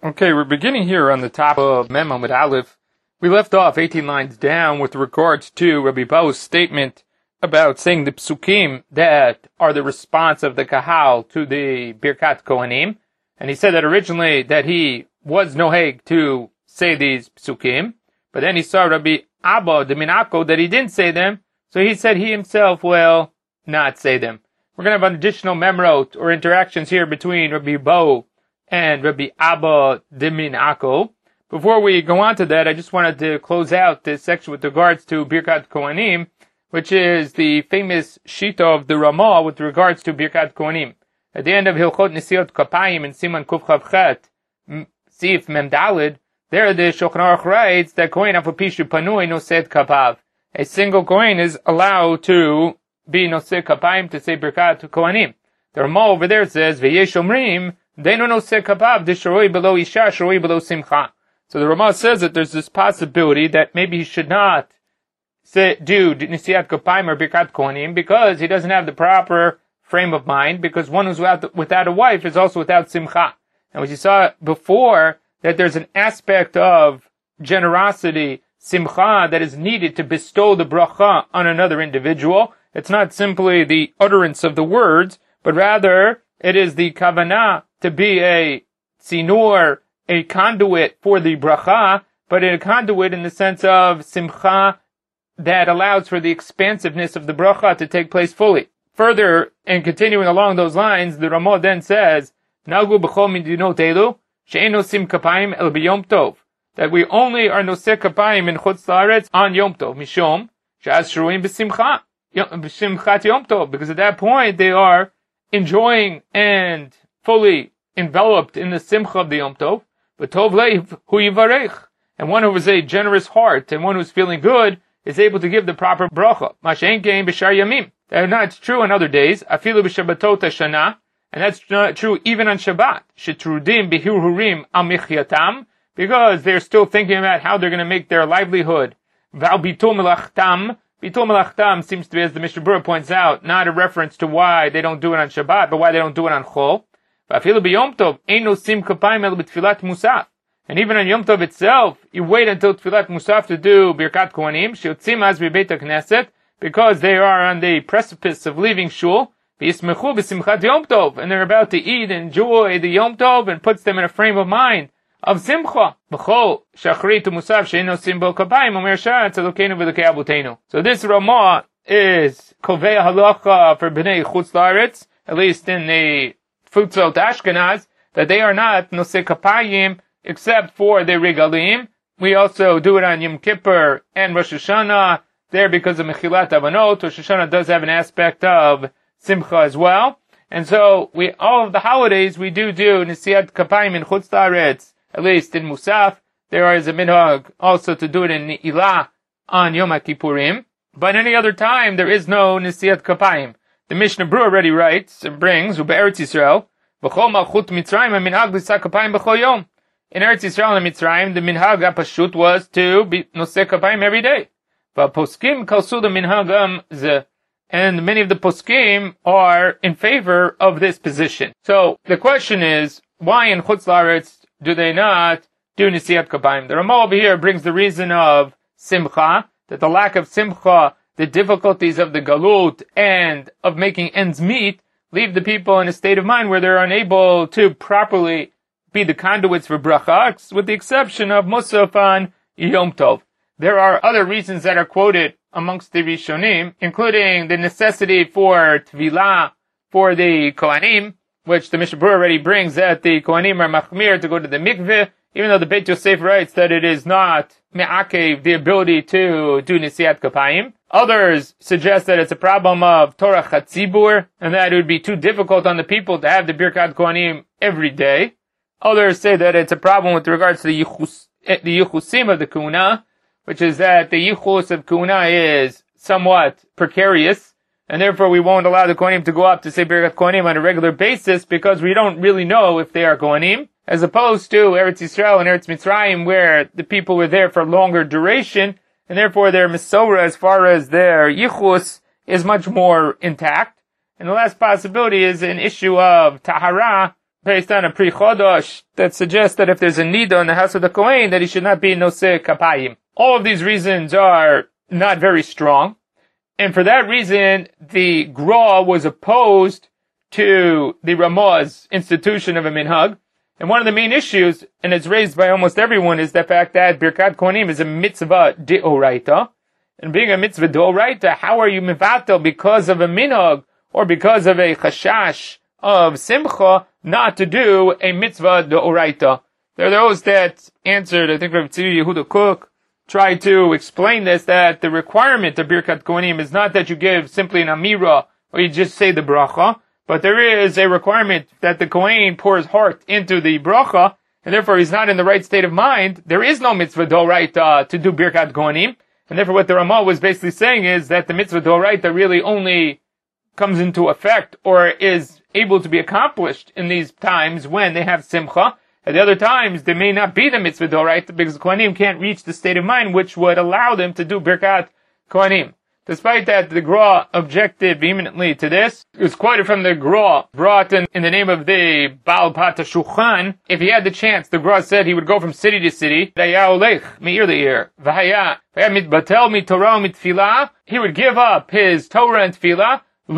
Okay, we're beginning here on the top of Mem Amud Aleph. We left off 18 lines down with regards to Rabbi Bau's statement about saying the psukim that are the response of the Kahal to the Birkat Kohanim. And he said that originally that he was noheg to say these psukim, but then he saw Rabbi Abba de Minako that he didn't say them, so he said he himself will not say them. We're going to have an additional memrot or interactions here between Rabbi Bau and Rabbi Abba de Minako. Before we go on to that, I just wanted to close out this section with regards to Birkat Kohanim, which is the famous shita of the Ramah with regards to Birkat Kohanim. At the end of Hilchot Nesiot Kapayim in Siman Kuf Chav Chet, Sif Mem Dalid, there the Shulchan Aruch writes that Kohen Afapishu Panui Nosed Kapav. A single Kohen is allowed to be Nosed Kapayim to say Birkat Kohanim. The Ramah over there says, V'yesh Omrim, Deinu Nosed Kapav, Disharoi below Isha, Sharoi below Simcha. So the Ramah says that there's this possibility that maybe he should not do Nisiat Kapayim or Birkat Kohanim because he doesn't have the proper frame of mind, because one who's without a wife is also without Simcha. And as you saw before, that there's an aspect of generosity, Simcha, that is needed to bestow the bracha on another individual. It's not simply the utterance of the words, but rather it is the kavanah to be a tzinur, a conduit for the bracha, but a conduit in the sense of simcha that allows for the expansiveness of the bracha to take place fully. Further, and continuing along those lines, the Ramah then says, Nagu b'chol midinot elu, she'en nosim kapayim el b'yom tov, that we only are noseh kapayim in chutz la'aretz on Yom Tov, mishom, she'az shruim b'simchat Yom Tov, because at that point they are enjoying and fully enveloped in the simcha of the Yom Tov. But Tov leiv hu yivarech, and one who has a generous heart and one who's feeling good is able to give the proper bracha. Mashen kein b'shar yamim. That's true on other days. Afilu b'shabbatot hashana, and that's not true even on Shabbat. Shetrudim b'hirhurim al michyatam, because they're still thinking about how they're going to make their livelihood. Val bitul melachtam. Bitul melachtam seems to be, as the Mishnah Berurah points out, not a reference to why they don't do it on Shabbat, but why they don't do it on Chol. And even on Yom Tov itself, you wait until Tfilat Musaf to do Birkat Kohanim, Sheyotzim az b'Beit HaKnesset, because they are on the precipice of leaving Shul, v'yismechu b'simchat Yom Tov, and they're about to eat and enjoy the Yom Tov, and puts them in a frame of mind of Simcha. B'chol shachrit Musaf she'eno sim bo kapayim, omer Sha'at Elokeinu v'Elokei Avotenu. So this Ramah is Kovei Halacha for Bnei Chutz La'aretz, at least in the Futzot Ashkenaz, that they are not Noseh Kapayim except for the Regalim. We also do it on Yom Kippur and Rosh Hashanah there because of Mechilat Avanot. Rosh Hashanah does have an aspect of Simcha as well. And so all of the holidays we do Nisiat Kapayim in Chutz La'aretz, at least in Musaf. There is a minhag also to do it in Ni'ilah on Yom HaKippurim. But any other time there is no Nisiat Kapayim. The Mishnah Berurah already writes and brings, Ube'eretz Yisrael, V'chol malchut Mitzrayim minhag l'sak kapayim b'chol yom. In Eretz Yisrael and Mitzrayim, the minhag ha'pashut was to be noseh kapayim every day. V'poskim kalsu the minhag zeh. And many of the poskim are in favor of this position. So the question is, why in Chutz La'aretz do they not do Nisiat Kapayim? The Ramah over here brings the reason of Simcha, that the lack of Simcha, the difficulties of the galut and of making ends meet leave the people in a state of mind where they're unable to properly be the conduits for bracha, with the exception of Musaf on Yom Tov. There are other reasons that are quoted amongst the Rishonim, including the necessity for Tvilah for the Kohanim, which the Mishnah Berurah already brings, that the Kohanim are machmir to go to the mikveh, even though the Beit Yosef writes that it is not me'akev, the ability to do Nisiat Kapayim. Others suggest that it's a problem of Torah Chatzibur, and that it would be too difficult on the people to have the Birkat Kohanim every day. Others say that it's a problem with regards to the Yichusim of the Kuna, which is that the Yichus of Kuna is somewhat precarious, and therefore we won't allow the Kohanim to go up to say Birkat Kohanim on a regular basis, because we don't really know if they are Kohanim, as opposed to Eretz Yisrael and Eretz Mitzrayim, where the people were there for longer duration, and therefore their Mesorah, as far as their Yichus, is much more intact. And the last possibility is an issue of Tahara, based on a Pri Chodosh that suggests that if there's a nida in the house of the Kohen, that he should not be noseh kapayim. All of these reasons are not very strong, and for that reason, the Gra was opposed to the Ramah's institution of a minhag. And one of the main issues, and it's raised by almost everyone, is the fact that Birkat Kohanim is a mitzvah deoraita. And being a mitzvah deoraita, how are you mivatel because of a minhag or because of a chashash of simcha not to do a mitzvah deoraita? There are those that answered, I think Rav Tzvi Yehuda Kook tried to explain this, that the requirement of Birkat Kohanim is not that you give simply an amira or you just say the bracha, but there is a requirement that the Kohen pours heart into the bracha, and therefore he's not in the right state of mind. There is no mitzvah d'oraita to do Birkat Kohanim, and therefore what the Ramah was basically saying is that the mitzvah d'oraita really only comes into effect or is able to be accomplished in these times when they have simcha. At the other times, there may not be the mitzvah d'oraita because the Kohanim can't reach the state of mind which would allow them to do Birkat Kohanim. Despite that, the Gra objected vehemently to this. It was quoted from the Gra, brought in the name of the Baal Pat HaShulchan. If he had the chance, the Gra said he would go from city to city. He would give up his Torah and Tefillah.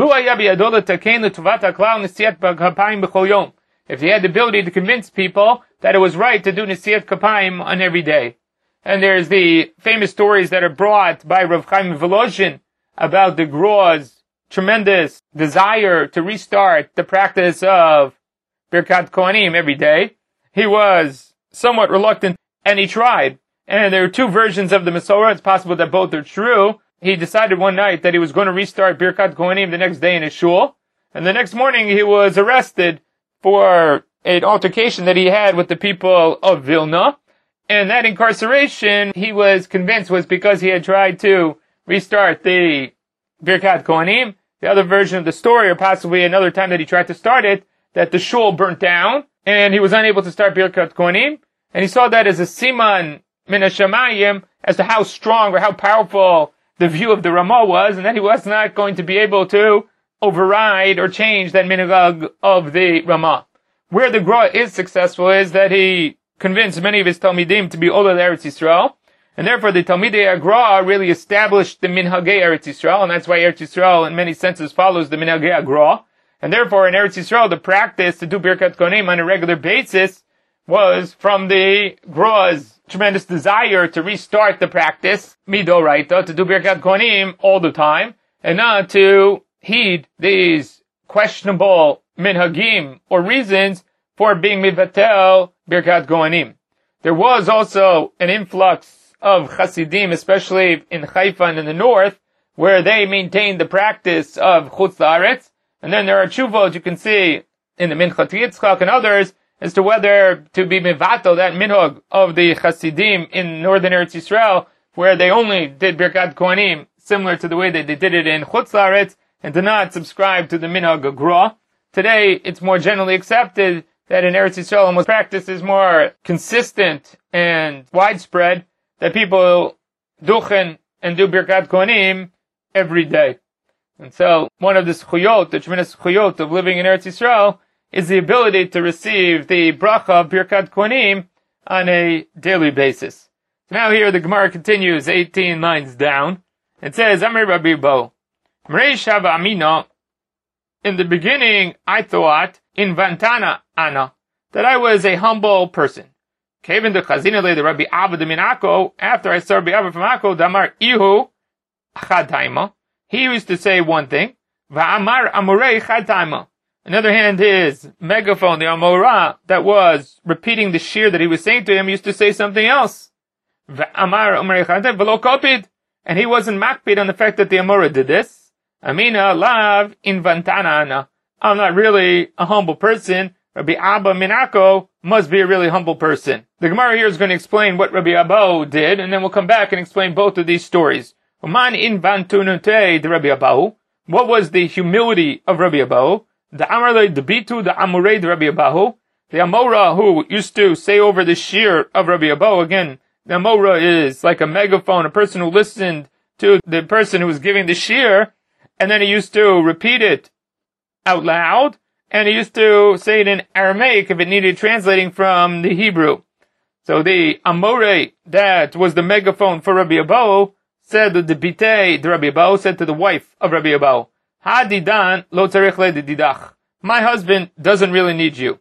If he had the ability to convince people that it was right to do Nesiyat Kapayim on every day. And there's the famous stories that are brought by Rav Chaim Volozhin about the Gra's tremendous desire to restart the practice of Birkat Kohanim every day. He was somewhat reluctant, and he tried. And there are two versions of the Masorah. It's possible that both are true. He decided one night that he was going to restart Birkat Kohanim the next day in his shul. And the next morning he was arrested for an altercation that he had with the people of Vilna. And that incarceration, he was convinced, was because he had tried to restart the Birkat Kohanim. The other version of the story, or possibly another time that he tried to start it, that the shul burnt down, and he was unable to start Birkat Kohanim. And he saw that as a siman min hashamayim, as to how strong or how powerful the view of the Ramah was, and that he was not going to be able to override or change that minhag of the Ramah. Where the Gra is successful is that he convinced many of his Talmidim to be Oleh Eretz Yisrael, and therefore the Talmidei Gra really established the Minhagei Eretz Yisrael, and that's why Eretz Yisrael in many senses follows the Minhagei Gra. And therefore in Eretz Yisrael the practice to do Birkat Kohanim on a regular basis was from the Gra's tremendous desire to restart the practice, Midoraita, to do Birkat Kohanim all the time, and not to heed these questionable minhagim or reasons for being mivatel Birkat Kohanim. There was also an influx of Hasidim, especially in Haifa and in the north, where they maintained the practice of Chutz La'aretz. And then there are tshuvot you can see in the Minchat Yitzchak and others as to whether to be mivatel, that minhag of the Hasidim in northern Eretz Yisrael, where they only did Birkat Kohanim similar to the way that they did it in Chutz La'aretz, and did not subscribe to the minhag Gra. Today, it's more generally accepted that in Eretz Yisrael, almost practice is more consistent and widespread, that people duchen and do Birkat Kohanim every day. And so, one of the schuyot, the tremendous schuyot of living in Eretz Yisrael, is the ability to receive the bracha of Birkat Kohanim on a daily basis. So now here the Gemara continues 18 lines down. It says, Amar Rabbi Bo, Mreish Hava Amina, in the beginning I thought, in Vantana Ana, that I was a humble person. Kevin the Chazina le the Rabbi Abba de Minako, after I saw Rabbi Abba from Akko, Damar Ihu Chadaima. He used to say one thing, Va'amar Amorei Chadaima. On the other hand, his megaphone, the Amorah, that was repeating the shir that he was saying to him, used to say something else. Va'amar Amorei Chadaima v'lo kopid. And he wasn't makpid on the fact that the Amorah did this. Amina lav in Vantana Ana. I'm not really a humble person. Rabbi Abba Minako must be a really humble person. The Gemara here is going to explain what Rabbi Abba did, and then we'll come back and explain both of these stories. Uman in Vantunute de Rabbi Abba. What was the humility of Rabbi Abba? The Amarle debitu the Amurei de Rabbi Abba. The Amorah who used to say over the shir of Rabbi Abba. Again, the Amorah is like a megaphone, a person who listened to the person who was giving the shir, and then he used to repeat it out loud, and he used to say it in Aramaic if it needed translating from the Hebrew. So the Amore, that was the megaphone for Rabbi Abahu, said the Bitei, the Rabbi Abahu said to the wife of Rabbi Abahu, Hadidan lo tzarich ledidach. My husband doesn't really need you.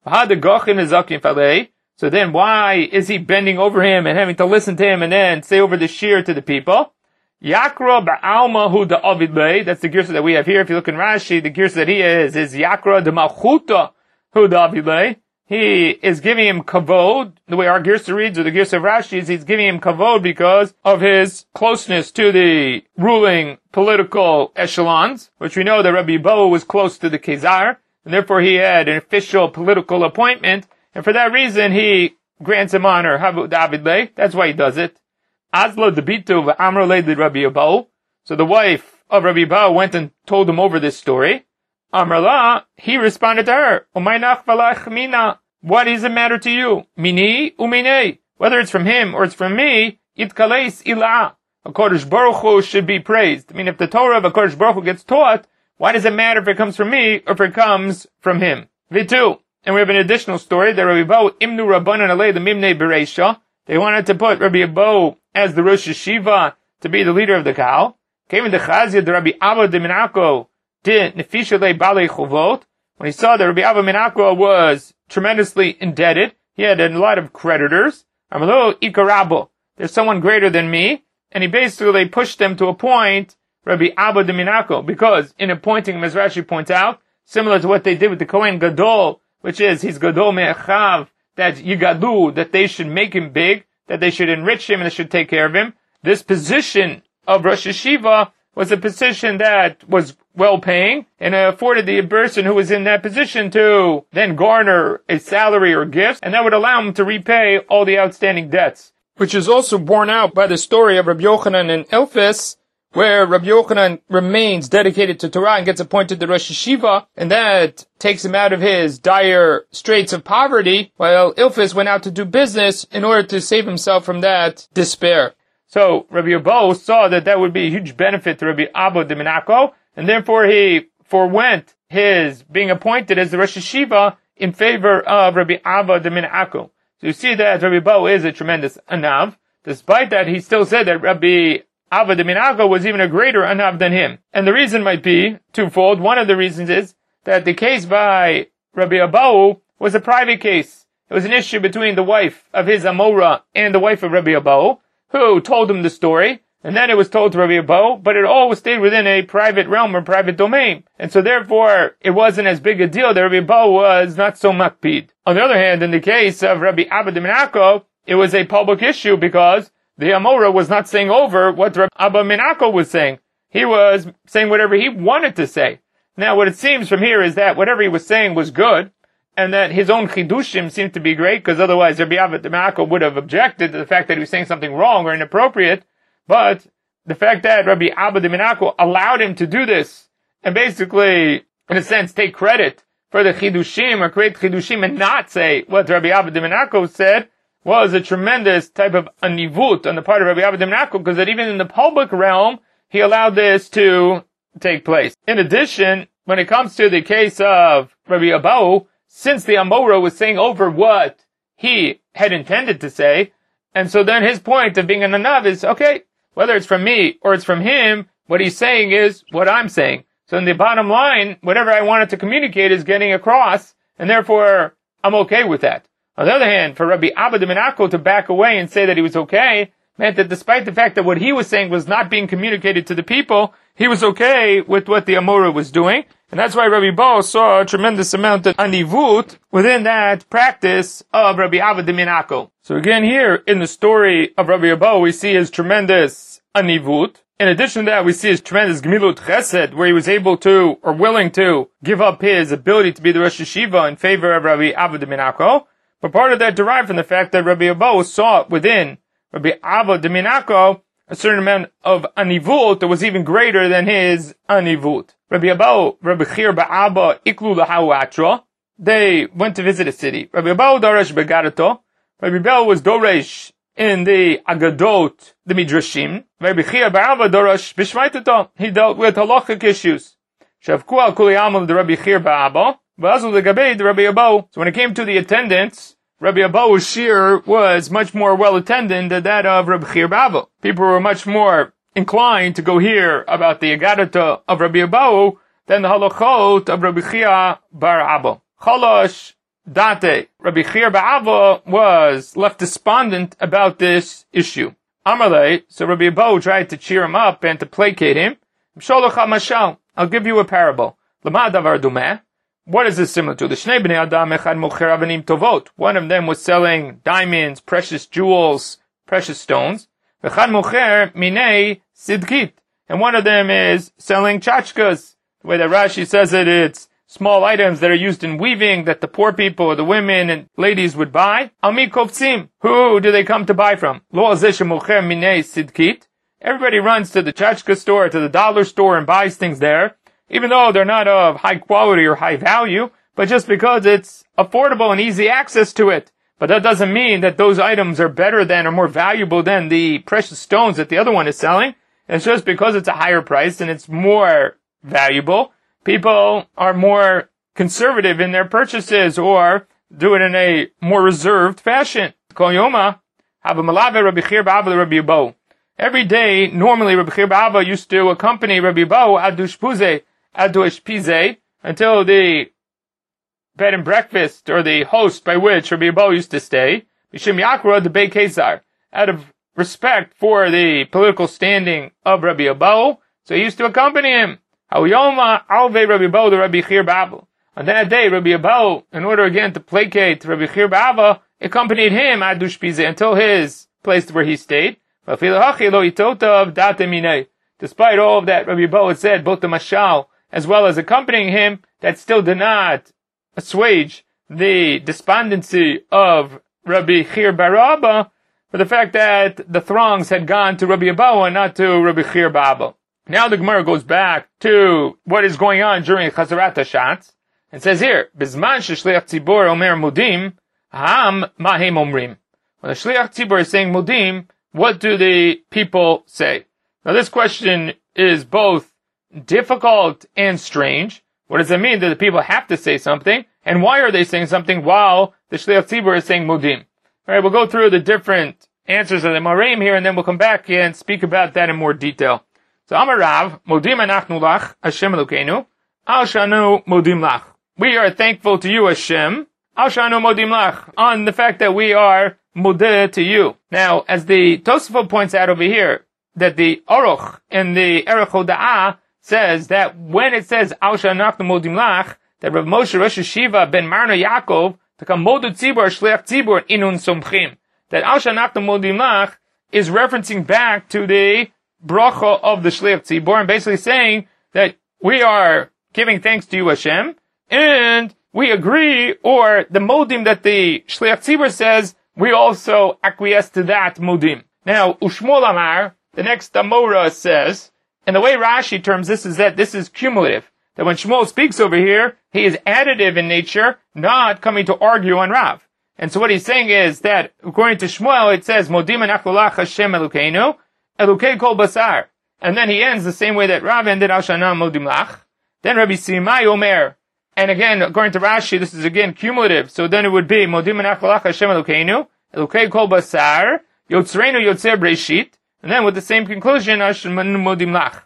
So then why is he bending over him and having to listen to him and then say over the shir to the people? Yakra ba'alma hu da avidlei. That's the girsa that we have here. If you look in Rashi, the girsa that he is Yakra de malchuta hu da avidlei. He is giving him kavod. The way our girsa reads, or the girsa of Rashi, is he's giving him kavod because of his closeness to the ruling political echelons, which we know that Rabbi Abahu was close to the Kezar, and therefore he had an official political appointment, and for that reason he grants him honor. That's why he does it. Azlo debitu v'amro le Rabbi Abahu. So the wife of Rabbi Abahu went and told him over this story. Amrla, he responded to her, Umaynach v'lach mina. What does it matter to you? Mini umine. Whether it's from him or it's from me, itkaleis ilah. A Kodesh Baruch Hu should be praised. I mean, if the Torah of a Kodesh Baruch Hu gets taught, why does it matter if it comes from me or if it comes from him? Vitu. And we have an additional story that Rabbi Abahu imnu rabbanan alei the mimnei bereisha. They wanted to put Rabbi Abahu as the Rosh Yeshiva to be the leader of the Kahal. Came in the Chazia, the Rabbi Abba de Minako did nefisha le balei chovot. When he saw that Rabbi Abba Minako was tremendously indebted, he had a lot of creditors. Amalo ikarabo. There's someone greater than me. And he basically pushed them to appoint Rabbi Abba de Minako, because in appointing him, as Rashi points out, similar to what they did with the Kohen Gadol, which is he's Gadol Me'achav, that Yigadu, that they should make him big, that they should enrich him and they should take care of him. This position of Rosh Yeshiva was a position that was well-paying and afforded the person who was in that position to then garner a salary or gifts, and that would allow him to repay all the outstanding debts, which is also borne out by the story of Rabbi Yochanan and Elphis, where Rabbi Yochanan remains dedicated to Torah and gets appointed to Rosh Yeshiva, and that takes him out of his dire straits of poverty, while Elphis went out to do business in order to save himself from that despair. So Rabbi Abahu saw that that would be a huge benefit to Rabbi Abba de Minako, and therefore he forwent his being appointed as the Rosh Yeshiva in favor of Rabbi Abba de Minako. So you see that Rabbi Abahu is a tremendous anav. Despite that, he still said that Rabbi Abba de Minako was even a greater anav than him. And the reason might be twofold. One of the reasons is that the case by Rabbi Abahu was a private case. It was an issue between the wife of his Amora and the wife of Rabbi Abahu, who told him the story, and then it was told to Rabbi Abahu, but it all stayed within a private realm or private domain. And so therefore, it wasn't as big a deal that Rabbi Abahu was not so makpid. On the other hand, in the case of Rabbi Abba de Minako, it was a public issue because the Amora was not saying over what Rabbi Abba Minako was saying. He was saying whatever he wanted to say. Now, what it seems from here is that whatever he was saying was good, and that his own chidushim seemed to be great, because otherwise Rabbi Abba de Minako would have objected to the fact that he was saying something wrong or inappropriate. But the fact that Rabbi Abba de Minako allowed him to do this, and basically, in a sense, take credit for the chidushim, or create chidushim, and not say what Rabbi Abba de Minako said, was a tremendous type of anivut on the part of Rabbi Abba de Minako, because that even in the public realm, he allowed this to take place. In addition, when it comes to the case of Rabbi Abahu, since the Amora was saying over what he had intended to say, and so then his point of being an anav is, okay, whether it's from me or it's from him, what he's saying is what I'm saying. So in the bottom line, whatever I wanted to communicate is getting across, and therefore I'm okay with that. On the other hand, for Rabbi Abba de Minako to back away and say that he was okay, meant that despite the fact that what he was saying was not being communicated to the people, he was okay with what the Amora was doing. And that's why Rabbi Bo saw a tremendous amount of anivut within that practice of Rabbi Abba de Minako. So again here, in the story of Rabbi Bo, we see his tremendous anivut. In addition to that, we see his tremendous gemilut chesed, where he was able to, or willing to, give up his ability to be the Rosh Yeshiva in favor of Rabbi Abba de Minako. But part of that derived from the fact that Rabbi Bo saw within Rabbi Abba de Minako a certain amount of anivut that was even greater than his anivut. Rabbi Abahu, Rabbi Chir Ba'aba, Iklu Lahu Atra, they went to visit a city. Rabbi Abahu Doresh Begadato. Rabbi Abahu was Doresh in the Agadot, the Midrashim. Rabbi Chir Ba'aba Doresh Bishmaitato. He dealt with halachic issues. Shavku al Kuli Amal the Rabbi Chir Ba'aba. V'azu legabei Rabbi Abo. So when it came to the attendance, Rabbi Abo's shir was much more well attended than that of Rabbi Chir Bavo. People were much more inclined to go hear about the Agadata of Rabbi Abo than the halachot of Rabbi Chia bar Abba. Chalosh date. Rabbi Chia bar Abba was left despondent about this issue. Amarle, so Rabbi Abo tried to cheer him up and to placate him. I'll give you a parable. Lama davar dumeh. What is this similar to? The Shnei Bnei Adam echad mocher avanim tovot. One of them was selling diamonds, precious jewels, precious stones. Echad mocher minei sidkit. And one of them is selling tchotchkes. The way that Rashi says it, it's small items that are used in weaving that the poor people or the women and ladies would buy. Ami kovtzim. Who do they come to buy from? Lo azeh shemocher minei sidkit. Everybody runs to the tchotchke store, to the dollar store and buys things there, even though they're not of high quality or high value, but just because it's affordable and easy access to it. But that doesn't mean that those items are better than or more valuable than the precious stones that the other one is selling. It's just because it's a higher price and it's more valuable. People are more conservative in their purchases or do it in a more reserved fashion. Kol yoma, have a malave Rabbi Chir ba'ava Rabbi Abo. Every day, normally Rabbi Chir ba'ava used to accompany Rabbi Abo Adushpize, until the bed and breakfast, or the host by which Rabbi Abo used to stay, Mishim Yakra the Bey Kesar, out of respect for the political standing of Rabbi Abo, so he used to accompany him. Hauyoma Alve Rabbi Abo the Rabbi Chir ba'ava. On that day, Rabbi Abo, in order again to placate Rabbi Chir ba'ava, accompanied him Adushpize until his place where he stayed. Despite all of that, Rabbi Abo had said, both the mashal as well as accompanying him, that still did not assuage the despondency of Rabbi Chir bar Abba for the fact that the throngs had gone to Rabbi Abo and not to Rabbi Chir bar Abba. Now the Gemara goes back to what is going on during Chazarat HaShatz and says here, Bizman sheshliach tzibor omer mudim, ham mahem omrim. When the shliach tzibor is saying mudim, what do the people say? Now this question is both difficult and strange. What does it mean that the people have to say something? And why are they saying something while the Shliach Tzibur is saying Mudim? Alright, we'll go through the different answers of the Moraim here, and then we'll come back and speak about that in more detail. So Amar Rav, Mudim anachnu lach, Hashem Elokeinu, al shanu Mudim lach. We are thankful to you, Hashem, al shanu Mudim lach, on the fact that we are mudeh to you. Now, as the Tosafot points out over here, that the Aruch in the Erech Hoda'ah says that when it says Al Shanachnu Modim Lach, that Rav Moshe Rosh Yeshiva ben Marna Yaakov to come Modu Tzibur Shliach Tzibur Inun Somchim, that Al Shanachnu Modim Lach is referencing back to the bracha of the Shliach Tzibur and basically saying that we are giving thanks to you, Hashem, and we agree, or the Modim that the Shliach Tzibur says, we also acquiesce to that Modim. Now, Ushmol Amar, the next Amora says, and the way Rashi terms this is that this is cumulative. That when Shmuel speaks over here, he is additive in nature, not coming to argue on Rav. And so what he's saying is that, according to Shmuel, it says, Modim anachulach Hashem Elokeinu, Elokei kol basar. And then he ends the same way that Rav ended, Al Shana Modim lach. Then Rabbi Simai Omer. And again, according to Rashi, this is again cumulative. So then it would be, Modim anachulach Hashem Elokeinu, Elokei kol basar, Yotzreinu Yotzer Breshit. And then with the same conclusion, Modim lach.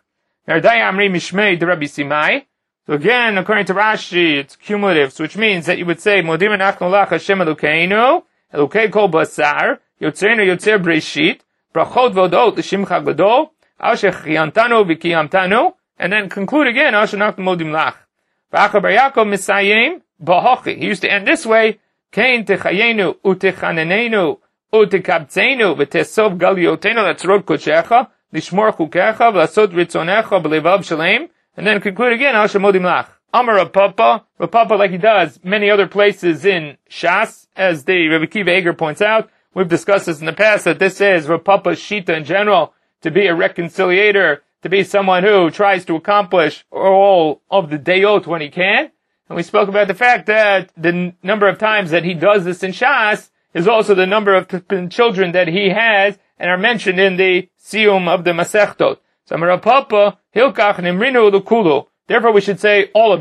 So again, according to Rashi, it's cumulative, so which means that you would say, Modim anachnu lach Hashem Elokeinu, Elokei kol basar, Yotzeinu Yotzer Breshit, Brachot v'odot l'shimcha gadol, Al shechiyamtanu v'kiyamtanu, and then conclude again, Al shenachnu Modim lach. V'achar bar Yaakov misayim, b'hochi. He used to end this way, Kein techayenu utechanenenu, utekabtzeinu v'tesov galiotenu letzrot kodshecha, lishmor chukecha v'lasot ritzonecha b'levav shalem, and then conclude again, Al shemodim lach. Amar Rav Papa, like he does many other places in Shas, as the Rabbi Kiva Eger points out. We've discussed this in the past, that this is Rav Papa's shita in general, to be a reconciliator, to be someone who tries to accomplish all of the dayot when he can. And we spoke about the fact that the number of times that he does this in Shas is also the number of children that he has and are mentioned in the Siyum of the Masechtot. So Rav Papa, Hilkach Nimrinu Lukulu. Therefore we should say all of them.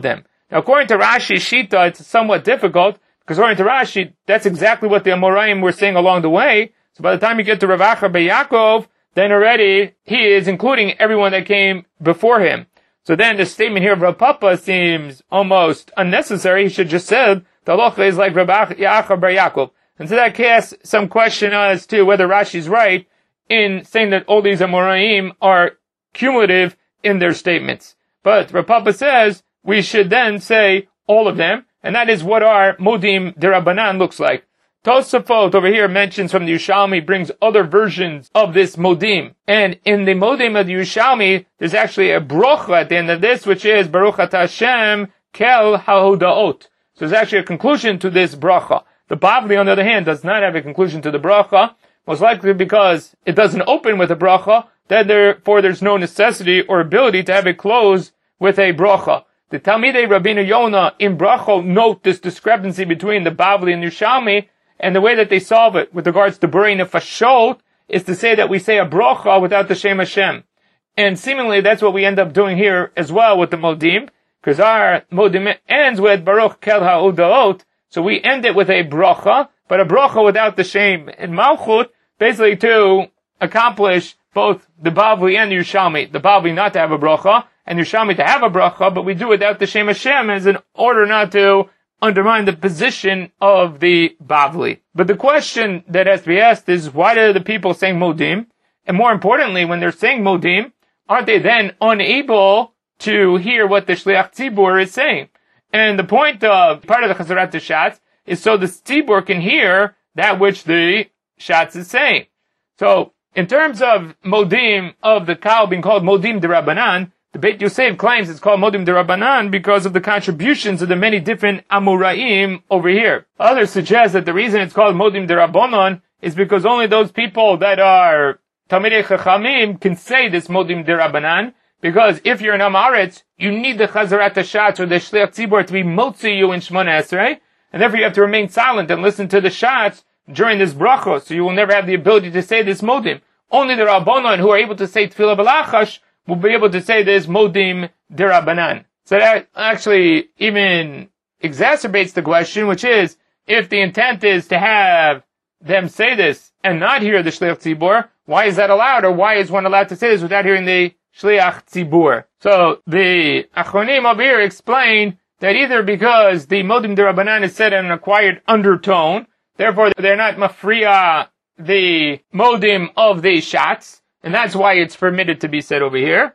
Now, according to Rashi's Shita, it's somewhat difficult, because according to Rashi, that's exactly what the Amoraim were saying along the way. So by the time you get to Rav Acha bar Yaakov, then already he is including everyone that came before him. So then the statement here of Rav Papa seems almost unnecessary. He should just said the halacha is like Rav Acha bar Yaakov. And so that casts some question as to whether Rashi is right in saying that all these Amoraim are cumulative in their statements. But Rav Papa says we should then say all of them, and that is what our Modim Derabanan looks like. Tosafot over here mentions from the Yerushalmi, brings other versions of this Modim. And in the Modim of the Yerushalmi, there's actually a brocha at the end of this, which is Baruch Atah Hashem Kel HaHodaot. So there's actually a conclusion to this bracha. The Bavli, on the other hand, does not have a conclusion to the bracha, most likely because it doesn't open with a bracha, then therefore there's no necessity or ability to have it close with a bracha. The Talmidei Rabbeinu Yonah in bracha note this discrepancy between the Bavli and Yerushalmi, and the way that they solve it with regards to Borei Nefashot is to say that we say a bracha without the Shem Hashem. And seemingly that's what we end up doing here as well with the Modim, because our Modim ends with Baruch Kel HaOdaot, so we end it with a bracha, but a bracha without the Shem and Malchut, basically to accomplish both the Bavli and the Yerushalmi. The Bavli not to have a bracha, and Yerushalmi to have a bracha, but we do it without the Shem Hashem as in order not to undermine the position of the Bavli. But the question that has to be asked is, why do the people saying Modim? And more importantly, when they're saying Modim, aren't they then unable to hear what the Shliach Tzibur is saying? And the point of part of the Chazarat Shatz is so the Tzibur can hear that which the Shatz is saying. So, in terms of Modim of the Kal being called Modim Derabanan, the Beit Yosef claims it's called Modim Derabanan because of the contributions of the many different Amoraim over here. Others suggest that the reason it's called Modim Derabanan is because only those people that are Talmidei Chachamim can say this Modim Derabanan, because if you're an Amaretz, you need the Chazarat Shatz or the Shliach Tzibur to be motzi you in Shemona Esrei, and therefore you have to remain silent and listen to the Shatz during this bracha, so you will never have the ability to say this Modim. Only the Rabbanon who are able to say Tefillah B'Lachash will be able to say this Modim Derabanan. So that actually even exacerbates the question, which is, if the intent is to have them say this and not hear the Shliach Tzibur, why is that allowed, or why is one allowed to say this without hearing the Shliach Tzibur? So the Achronim over here explain that either because the Modim Derabanan is said in an acquired undertone, therefore they're not mafriya the Modim of the Shatz, and that's why it's permitted to be said over here.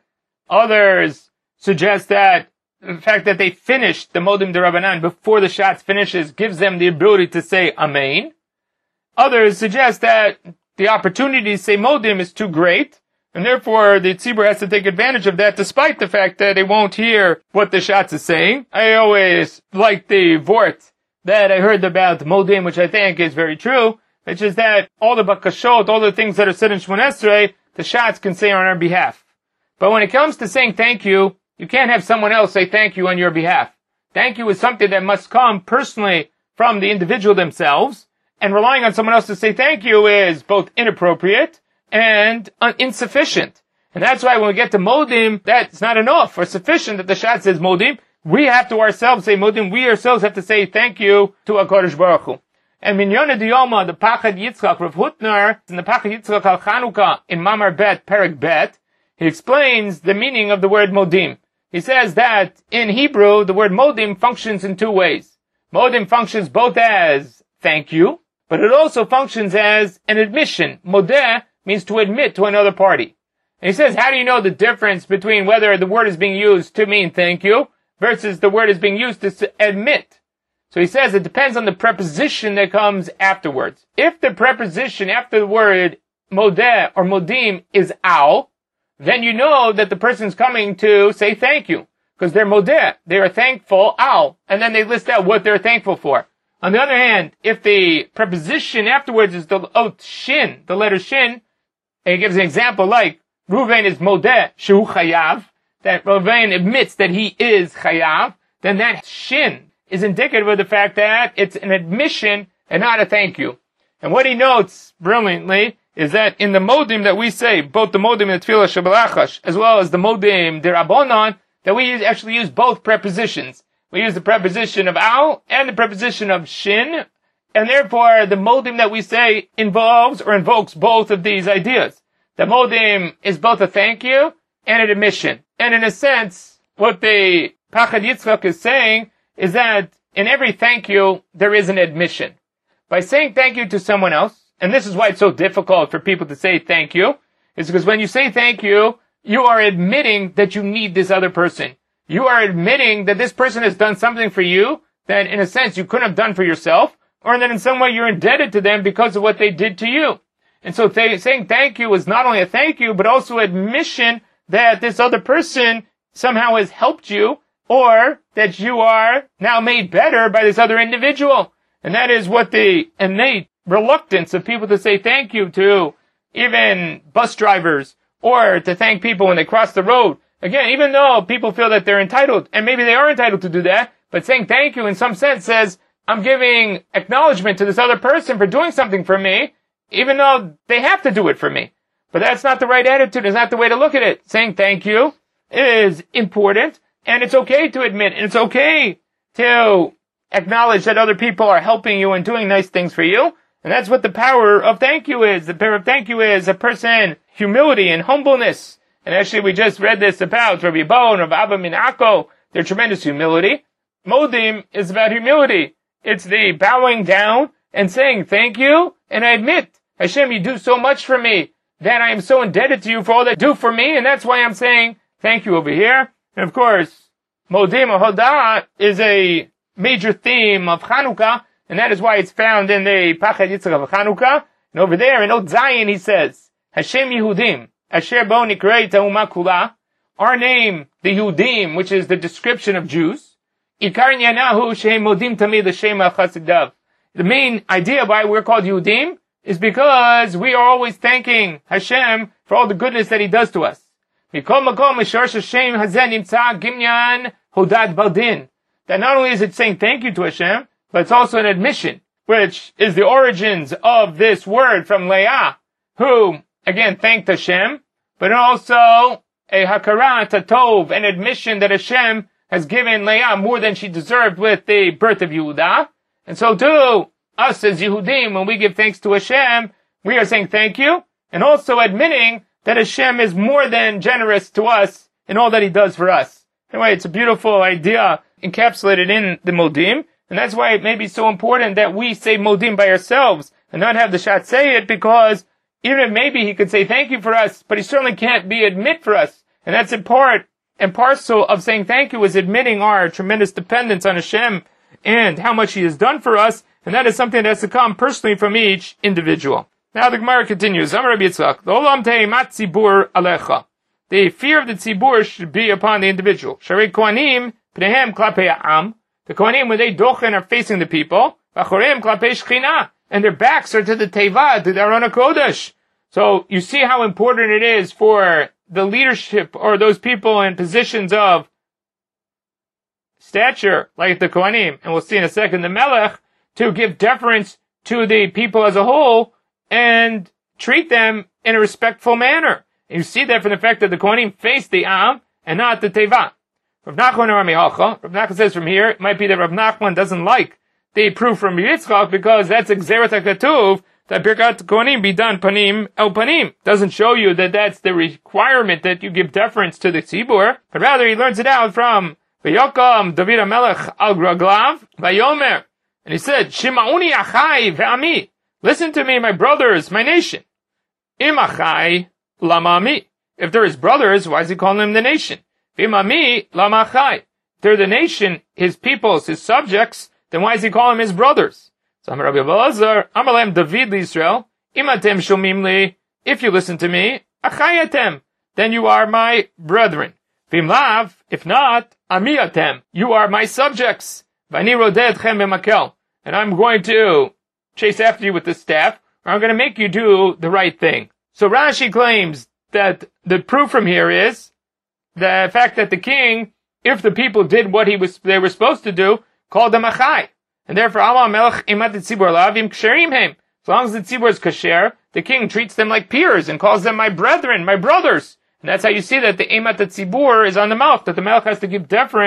Others suggest that the fact that they finished the Modim Derabanan before the Shatz finishes gives them the ability to say Amen. Others suggest that the opportunity to say Modim is too great, and therefore the Tzibur has to take advantage of that despite the fact that they won't hear what the Shatz is saying. I always like the Vort that I heard about Modim, which I think is very true, which is that all the Bakashot, all the things that are said in Shemona Esrei, the Shatz can say on our behalf. But when it comes to saying thank you, you can't have someone else say thank you on your behalf. Thank you is something that must come personally from the individual themselves, and relying on someone else to say thank you is both inappropriate and insufficient. And that's why when we get to Modim, that's not enough or sufficient that the Shatz says Modim. We have to ourselves say Modim. We ourselves have to say thank you to HaKadosh Baruch Hu. And Minyona Diyoma, the Pachad Yitzchak, Rav Hutner, in the Pachad Yitzchak al Chanukah, in Mamar Bet, Perek Bet, he explains the meaning of the word Modim. He says that in Hebrew, the word Modim functions in two ways. Modim functions both as thank you, but it also functions as an admission. Modeh means to admit to another party. And he says, how do you know the difference between whether the word is being used to mean thank you versus the word is being used to admit? So he says it depends on the preposition that comes afterwards. If the preposition after the word modeh or modim is al, then you know that the person's coming to say thank you, because they're modeh, they are thankful al, and then they list out what they're thankful for. On the other hand, if the preposition afterwards is the shin, the letter shin, and he gives an example like Ruvain is modeh shehu chayav, that Ruvain admits that he is chayav, then that shin is indicative of the fact that it's an admission and not a thank you. And what he notes brilliantly is that in the modim that we say, both the modim and the tefillah shebalachash, as well as the modim derabonon, that we actually use both prepositions. we use the preposition of al and the preposition of shin, and therefore the modim that we say involves or invokes both of these ideas. The modim is both a thank you and an admission. And in a sense, what the Pachad Yitzchak is saying is that in every thank you, there is an admission. By saying thank you to someone else, and this is why it's so difficult for people to say thank you, is because when you say thank you, you are admitting that you need this other person. You are admitting that this person has done something for you that in a sense you couldn't have done for yourself, or that in some way you're indebted to them because of what they did to you. And so saying thank you is not only a thank you, but also admission that this other person somehow has helped you, or that you are now made better by this other individual. And that is what the innate reluctance of people to say thank you to even bus drivers, or to thank people when they cross the road. Again, even though people feel that they're entitled, and maybe they are entitled to do that, but saying thank you in some sense says, I'm giving acknowledgement to this other person for doing something for me, even though they have to do it for me. But that's not the right attitude. It's not the way to look at it. Saying thank you is important, and it's okay to admit, and it's okay to acknowledge that other people are helping you and doing nice things for you. And that's what the power of thank you is. The power of thank you is a person, humility and humbleness. And actually we just read this about Rabbi Bo and Rabbi Abba min Akko, their tremendous humility. Modim is about humility. It's the bowing down and saying thank you, and I admit, Hashem, you do so much for me that I am so indebted to you for all that you do for me, and that's why I'm saying thank you over here. And of course, Modim or Hodah is a major theme of Chanukah, and that is why it's found in the Pachad Yitzchak of Chanukah. And over there in Ot Zayin he says, Hashem Yehudim, Asher Bo Nikrei Ta'uma Kula, our name, the Yehudim, which is the description of Jews, Ikar Yanahu Shehem Modim Tamid Hashem Chasidav. The main idea why we're called Yehudim is because we are always thanking Hashem for all the goodness that He does to us. Mikol Makom Mishar Hashem Hazen Nimtza Gimyan Hodad Baldin. That not only is it saying thank you to Hashem, but it's also an admission, which is the origins of this word from Leah, who, again, thanked Hashem, but also a hakarat, a tov, an admission that Hashem has given Leah more than she deserved with the birth of Yehudah. And so too, us as Yehudim, when we give thanks to Hashem, we are saying thank you, and also admitting that Hashem is more than generous to us in all that He does for us. Anyway, it's a beautiful idea encapsulated in the Modim, and that's why it may be so important that we say Modim by ourselves and not have the Shat say it, because even if maybe he could say thank you for us, but he certainly can't be admit for us. And that's in part and parcel of saying thank you, is admitting our tremendous dependence on Hashem and how much He has done for us, and that is something that has to come personally from each individual. Now the Gemara continues, Amar Rabbi Yitzchak, L'olam te'imat tzibur alecha. The fear of the tzibur should be upon the individual. Sharei kohanim pnehem klapei ha'am. The kohanim, when they dochen, are facing the people. V'achoreim klapei shechina. And their backs are to the teva, to the Aron HaKodesh. So you see how important it is for the leadership or those people in positions of stature, like the kohanim, and we'll see in a second the melech, to give deference to the people as a whole and treat them in a respectful manner. And you see that from the fact that the kohanim face the am and not the teva. Rav Nachman or Amihacha, Rav Nachman says from here, it might be that Rav Nachman doesn't like the proof from Yitzchak, because that's Gzeret HaKatuv, that Birkat Kohanim be done panim el panim. Doesn't show you that that's the requirement that you give deference to the tzibur, but rather he learns it out from V'yokam David HaMelech al Graglav Vayomer. And he said, Shima'uni achai ve'ami. Listen to me, my brothers, my nation. Im achai lama ami. If they're his brothers, why is he calling them the nation? V'im ami lama achai. If they're the nation, his peoples, his subjects, then why is he calling them his brothers? So Amar Rabbi Elazar, Amalem David Yisrael, Imatem Shomim li, if you listen to me, Achayatem, then you are my brethren. V'im lav, if not, Amiyatem, you are my subjects. V'ani roded chem b'makel, and I'm going to chase after you with the staff, or I'm going to make you do the right thing. So Rashi claims that the proof from here is the fact that the king, if the people did what they were supposed to do, called them achai. And therefore, Ama Melech Imat Tzibur Lavim Ksherim Heim. As long as the tzibur is kasher, the king treats them like peers and calls them my brethren, my brothers. And that's how you see that the Imat Tzibur is on the Melech, that the Melech has to give deference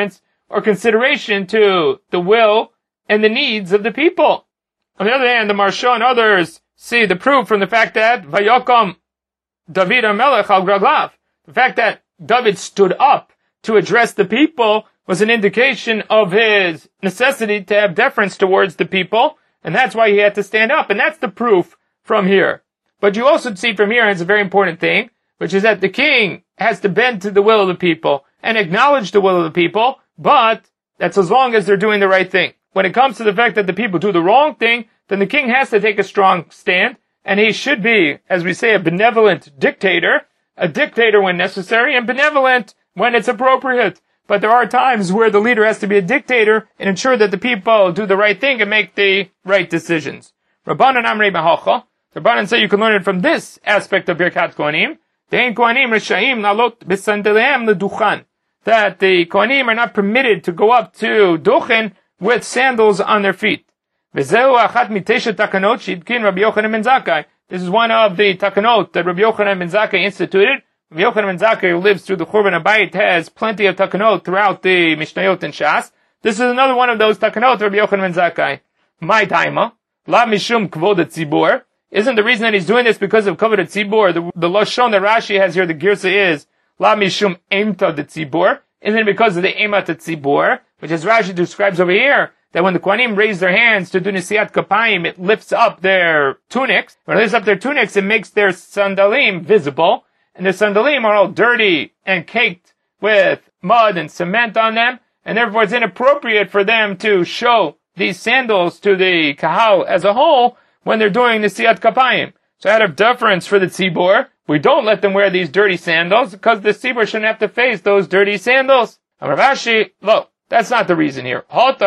or consideration to the will and the needs of the people. On the other hand, the Maharsha and others see the proof from the fact that Vayokom David HaMelech al Graglav, the fact that David stood up to address the people was an indication of his necessity to have deference towards the people, and that's why he had to stand up, and that's the proof from here. But you also see from here, and it's a very important thing, which is that the king has to bend to the will of the people and acknowledge the will of the people, but that's as long as they're doing the right thing. When it comes to the fact that the people do the wrong thing, then the king has to take a strong stand, and he should be, as we say, a benevolent dictator, a dictator when necessary, and benevolent when it's appropriate. But there are times where the leader has to be a dictator and ensure that the people do the right thing and make the right decisions. Rabbanan Amrei Mahacha, the Rabbanan say you can learn it from this aspect of Birkat Kohanim, Dein Kohanim Reshaim Nalot B'Sandaleim L'Duchan, that the Kohanim are not permitted to go up to Duchen with sandals on their feet. V'zeu achat mitesha takanot she'idkin Rabbi Yochanan ben Zakkai. This is one of the takanot that Rabbi Yochanan ben Zakkai instituted. Rabbi Yochanan ben Zakkai, who lives through the Churban Abayit, has plenty of takanot throughout the Mishnayot and Shas. This is another one of those takanot, Rabbi Yochanan ben Zakkai. My taima, la mishum kvod tzibur. Isn't the reason that he's doing this because of kvod tzibur? The lashon that Rashi has here, the girsa is la mishum emta de tzibur. Isn't it because of the emat tzibur, which as Rashi describes over here, that when the Kohanim raise their hands to do Nesiat Kapayim, it lifts up their tunics. When it lifts up their tunics, it makes their sandalim visible. And the sandalim are all dirty and caked with mud and cement on them. And therefore it's inappropriate for them to show these sandals to the Kahal as a whole when they're doing Nesiat Kapayim. So out of deference for the Tzibur, we don't let them wear these dirty sandals because the Tzibur shouldn't have to face those dirty sandals. Rav Ashi, look. That's not the reason here. What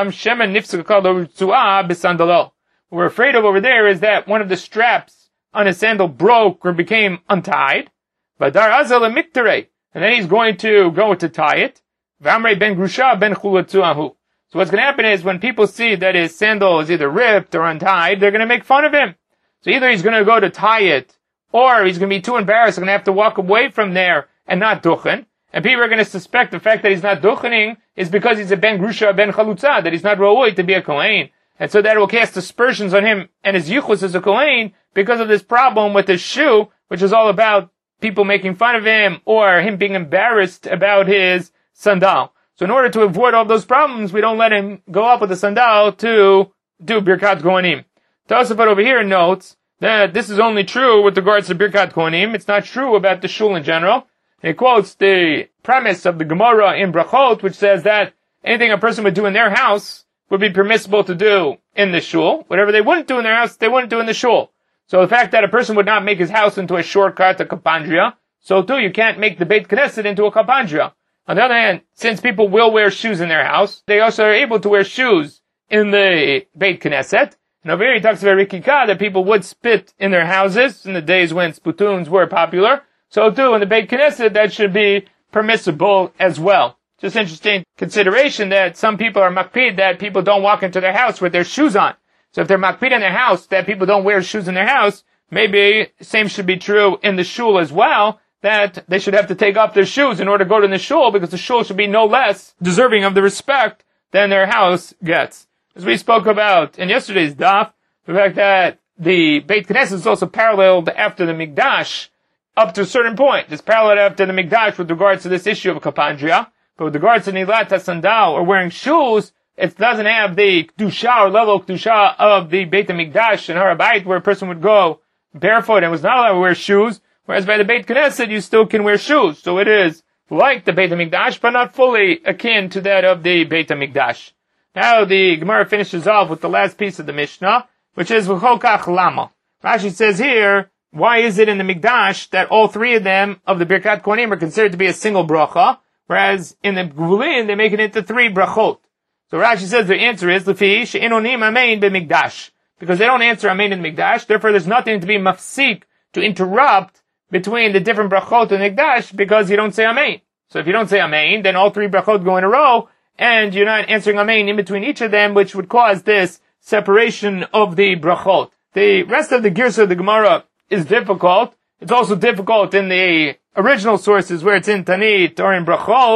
we're afraid of over there is that one of the straps on his sandal broke or became untied. And then he's going to go to tie it. So what's going to happen is when people see that his sandal is either ripped or untied, they're going to make fun of him. So either he's going to go to tie it, or he's going to be too embarrassed, going to have to walk away from there and not duchen. And people are going to suspect the fact that he's not duchening is because he's a ben grusha, ben chalutza, that he's not ro'oi to be a kohen. And so that will cast aspersions on him and his yichus as a kohen because of this problem with his shoe, which is all about people making fun of him or him being embarrassed about his sandal. So in order to avoid all those problems, we don't let him go up with the sandal to do Birkat Kohanim. Tosafot over here notes that this is only true with regards to Birkat Kohanim. It's not true about the shul in general. He quotes the premise of the Gemara in Brachot, which says that anything a person would do in their house would be permissible to do in the shul. Whatever they wouldn't do in their house, they wouldn't do in the shul. So the fact that a person would not make his house into a shortcut, a kapandria, so too you can't make the Beit Knesset into a kapandria. On the other hand, since people will wear shoes in their house, they also are able to wear shoes in the Beit Knesset. And over here he talks about Rikika, that people would spit in their houses in the days when spittoons were popular. So too, in the Beit Knesset, that should be permissible as well. Just interesting consideration that some people are makpid that people don't walk into their house with their shoes on. So if they're makpid in their house that people don't wear shoes in their house, maybe same should be true in the shul as well, that they should have to take off their shoes in order to go to the shul, because the shul should be no less deserving of the respect than their house gets. As we spoke about in yesterday's daf, the fact that the Beit Knesset is also paralleled after the Mikdash, up to a certain point. It's paralleled after the Mikdash with regards to this issue of kapandria. But with regards to Nilat HaSandal or wearing shoes, it doesn't have the Kedusha or level of Kedusha of the Beit HaMikdash and Har HaBayit, where a person would go barefoot and was not allowed to wear shoes. Whereas by the Beit Knesset, you still can wear shoes. So it is like the Beit HaMikdash, but not fully akin to that of the Beit HaMikdash. Now the Gemara finishes off with the last piece of the Mishnah, which is V'chokach Lama. Rashi says here, why is it in the Mikdash that all three of them of the Birkat Kohanim are considered to be a single bracha, whereas in the Gvulin they make it into three brachot? So Rashi says the answer is Lefi she'enonim amein b'Mikdash, because they don't answer amein in the Mikdash. Therefore, there's nothing to be mafsik to interrupt between the different brachot in the Mikdash because you don't say amein. So if you don't say amein, then all three brachot go in a row, and you're not answering amein in between each of them, which would cause this separation of the brachot. The rest of the girsa of the Gemara is difficult. It's also difficult in the original sources where it's in Tanit or in Brachot,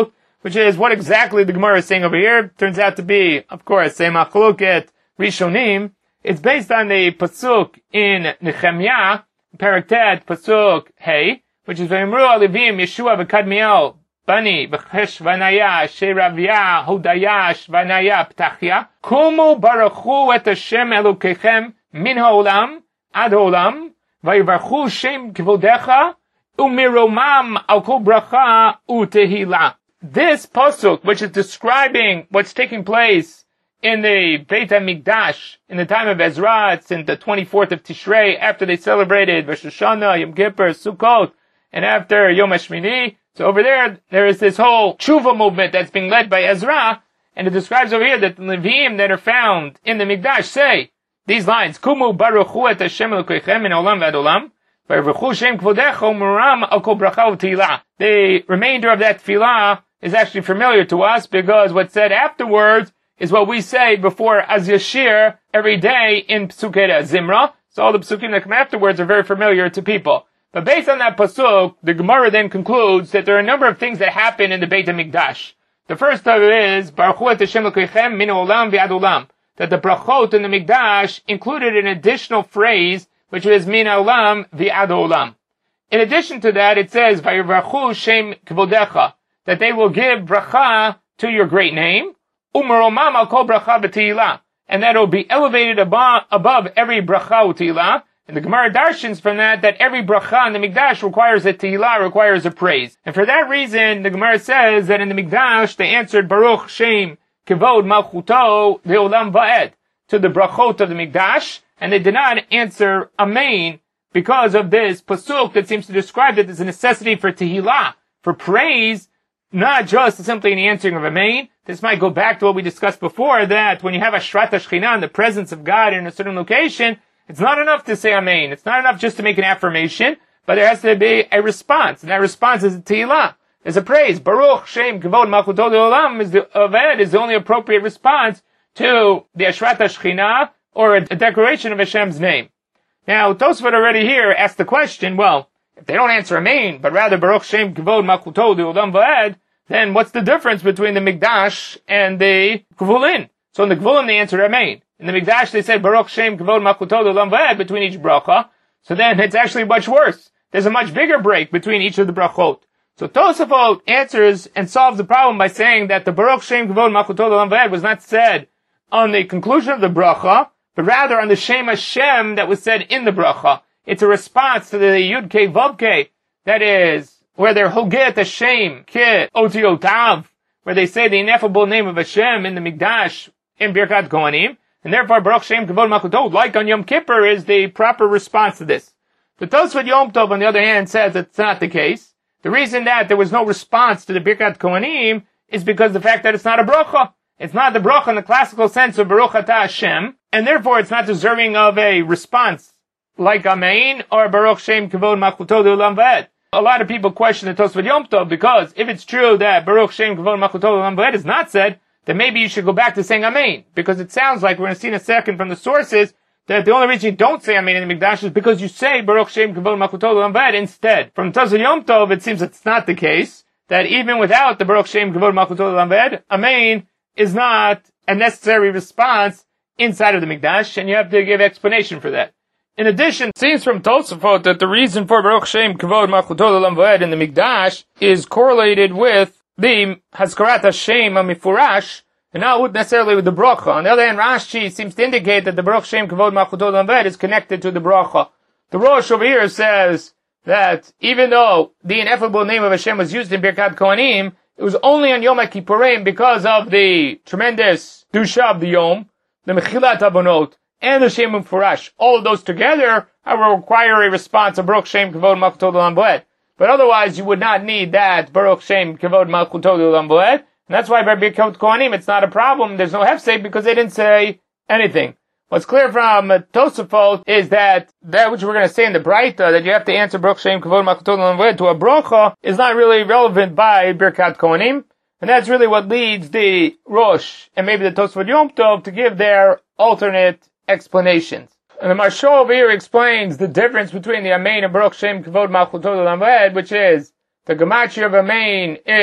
which is what exactly the Gemara is saying over here. Turns out to be, of course, a machloket rishonim. It's based on the pasuk in Nehemiah, Perek Tet, pasuk Hey, which is Vayimru Alevim Yeshua v'Kadmiel Bani v'Chesh v'Naya Sheravia Hodayash v'Naya Ptachia Kumu Baruchu et Hashem Elokechem min ha'olam ad ha'olam v'yivarchu Shem Kvodecha u'miromam al kol bracha u'tehila. This pasuk, which is describing what's taking place in the Beit HaMikdash in the time of Ezra, it's in the 24th of Tishrei, after they celebrated Rosh Hashanah, Yom Kippur, Sukkot, and after Yom HaShmini. So over there is this whole tshuva movement that's being led by Ezra, and it describes over here that the Leviim that are found in the Mikdash say these lines, Kumu baruchu et Hashem Elokeichem min olam v'ad olam, v'yivrechu Shem kvodecha u'meram al kol bracha u'tehila. The remainder of that tefillah is actually familiar to us, because what's said afterwards is what we say before Az Yashir every day in Psukei Zimra. So all the psukim that come afterwards are very familiar to people. But based on that pasuk, the Gemara then concludes that there are a number of things that happen in the Beit HaMikdash. The first of it is, Baruchu et Hashem Elokeichem min olam v'ad olam. That the brachot in the Mikdash included an additional phrase, which is min olam v'ad olam. In addition to that, it says, Vayivarchu Shem Kvodecha, that they will give bracha to your great name, u'meromam al kol bracha v'tehila, and that it will be elevated above every bracha u'tehila. And the Gemara darshans from that every bracha in the Mikdash requires a tehillah, requires a praise. And for that reason, the Gemara says that in the Mikdash, they answered Baruch Shem Kivod Malchuto Ve'olam Va'ed to the brachot of the Mikdash, and they did not answer Amen because of this pasuk that seems to describe that there's a necessity for tehillah, for praise, not just simply in the answering of Amen. This might go back to what we discussed before, that when you have a Shrat HaShekhinah, the presence of God in a certain location, it's not enough to say Amen. It's not enough just to make an affirmation, but there has to be a response. And that response is a tehillah. There's a praise. Baruch Shem Kavod Malchuto Le'olam is the only appropriate response to the Ashrat HaShekhinah, or a declaration of Hashem's name. Now, Tosfot already here asked the question, well, if they don't answer Amen, but rather Baruch Shem Kavod Malchuto Le'olam Va'ed, then what's the difference between the Mikdash and the Gvulin? So in the Gvulin they answered Amen. In the Mikdash they said Baruch Shem Kavod Malchuto Le'olam Va'ed between each bracha. So then it's actually much worse. There's a much bigger break between each of the brachot. So Tosafot answers and solves the problem by saying that the Baruch Shem Kavod Malchuto Le'olam Va'ed was not said on the conclusion of the bracha, but rather on the Shem Hashem that was said in the bracha. It's a response to the Yud Kei Vav Kei, that is, where they're Hoget Hashem Ke Otiotav, where they say the ineffable name of Hashem in the Mikdash in Birkat Kohanim, and therefore Baruch Shem Kavod Malchuto, like on Yom Kippur, is the proper response to this. The Tosfot Yom Tov, on the other hand, says that's not the case. The reason that there was no response to the Birkat Kohanim is because the fact that it's not a bracha. It's not the bracha in the classical sense of Baruch Atah Hashem, and therefore it's not deserving of a response like Amen or Baruch Shem Kavod Malchuto Le'olam Va'ed. A lot of people question the Tosfot Yom Tov, because if it's true that Baruch Shem Kavod Malchuto Le'olam Va'ed is not said, then maybe you should go back to saying Amen, because it sounds like we're going to see in a second from the sources that the only reason you don't say Amen in the Mikdash is because you say Baruch Shem Kavod Malchuto Le'olam Va'ed instead. From the Tosfot Yom Tov, it seems it's not the case, that even without the Baruch Shem Kavod Malchuto Le'olam Va'ed, Amen is not a necessary response inside of the Mikdash, and you have to give explanation for that. In addition, it seems from Tosafot that the reason for Baruch Shem Kavod Malchuto Le'olam Va'ed in the Mikdash is correlated with the Hazkarat Hashem HaMifurash, and not necessarily with the bracha. On the other hand, Rashi seems to indicate that the Baruch Shem Kavod Malchuto Le'olam Va'ed is connected to the bracha. The Rosh over here says that even though the ineffable name of Hashem was used in Birkat Kohanim, it was only on Yom HaKippurim because of the tremendous Dusha of the Yom, the Mechilat Abonot, and the Shem Mufurash. All of those together will require a response of Baruch Shem Kavod Malchuto Le'olam Va'ed. But otherwise, you would not need that Baruch Shem Kavod Malchuto Le'olam Va'ed. And that's why by Birkat Kohanim it's not a problem. There's no hefsek because they didn't say anything. What's clear from Tosafot is that which we're going to say in the Braita, that you have to answer Baruch Shem Kavod Malchuto Le'olam Va'ed to a bracha, is not really relevant by Birkat Kohanim. And that's really what leads the Rosh and maybe the Tosfot Yom Tov to give their alternate explanations. And the Maharsha over here explains the difference between the Amen and Baruch Shem Kavod Malchuto Le'olam Va'ed, which is the gematria of Amen is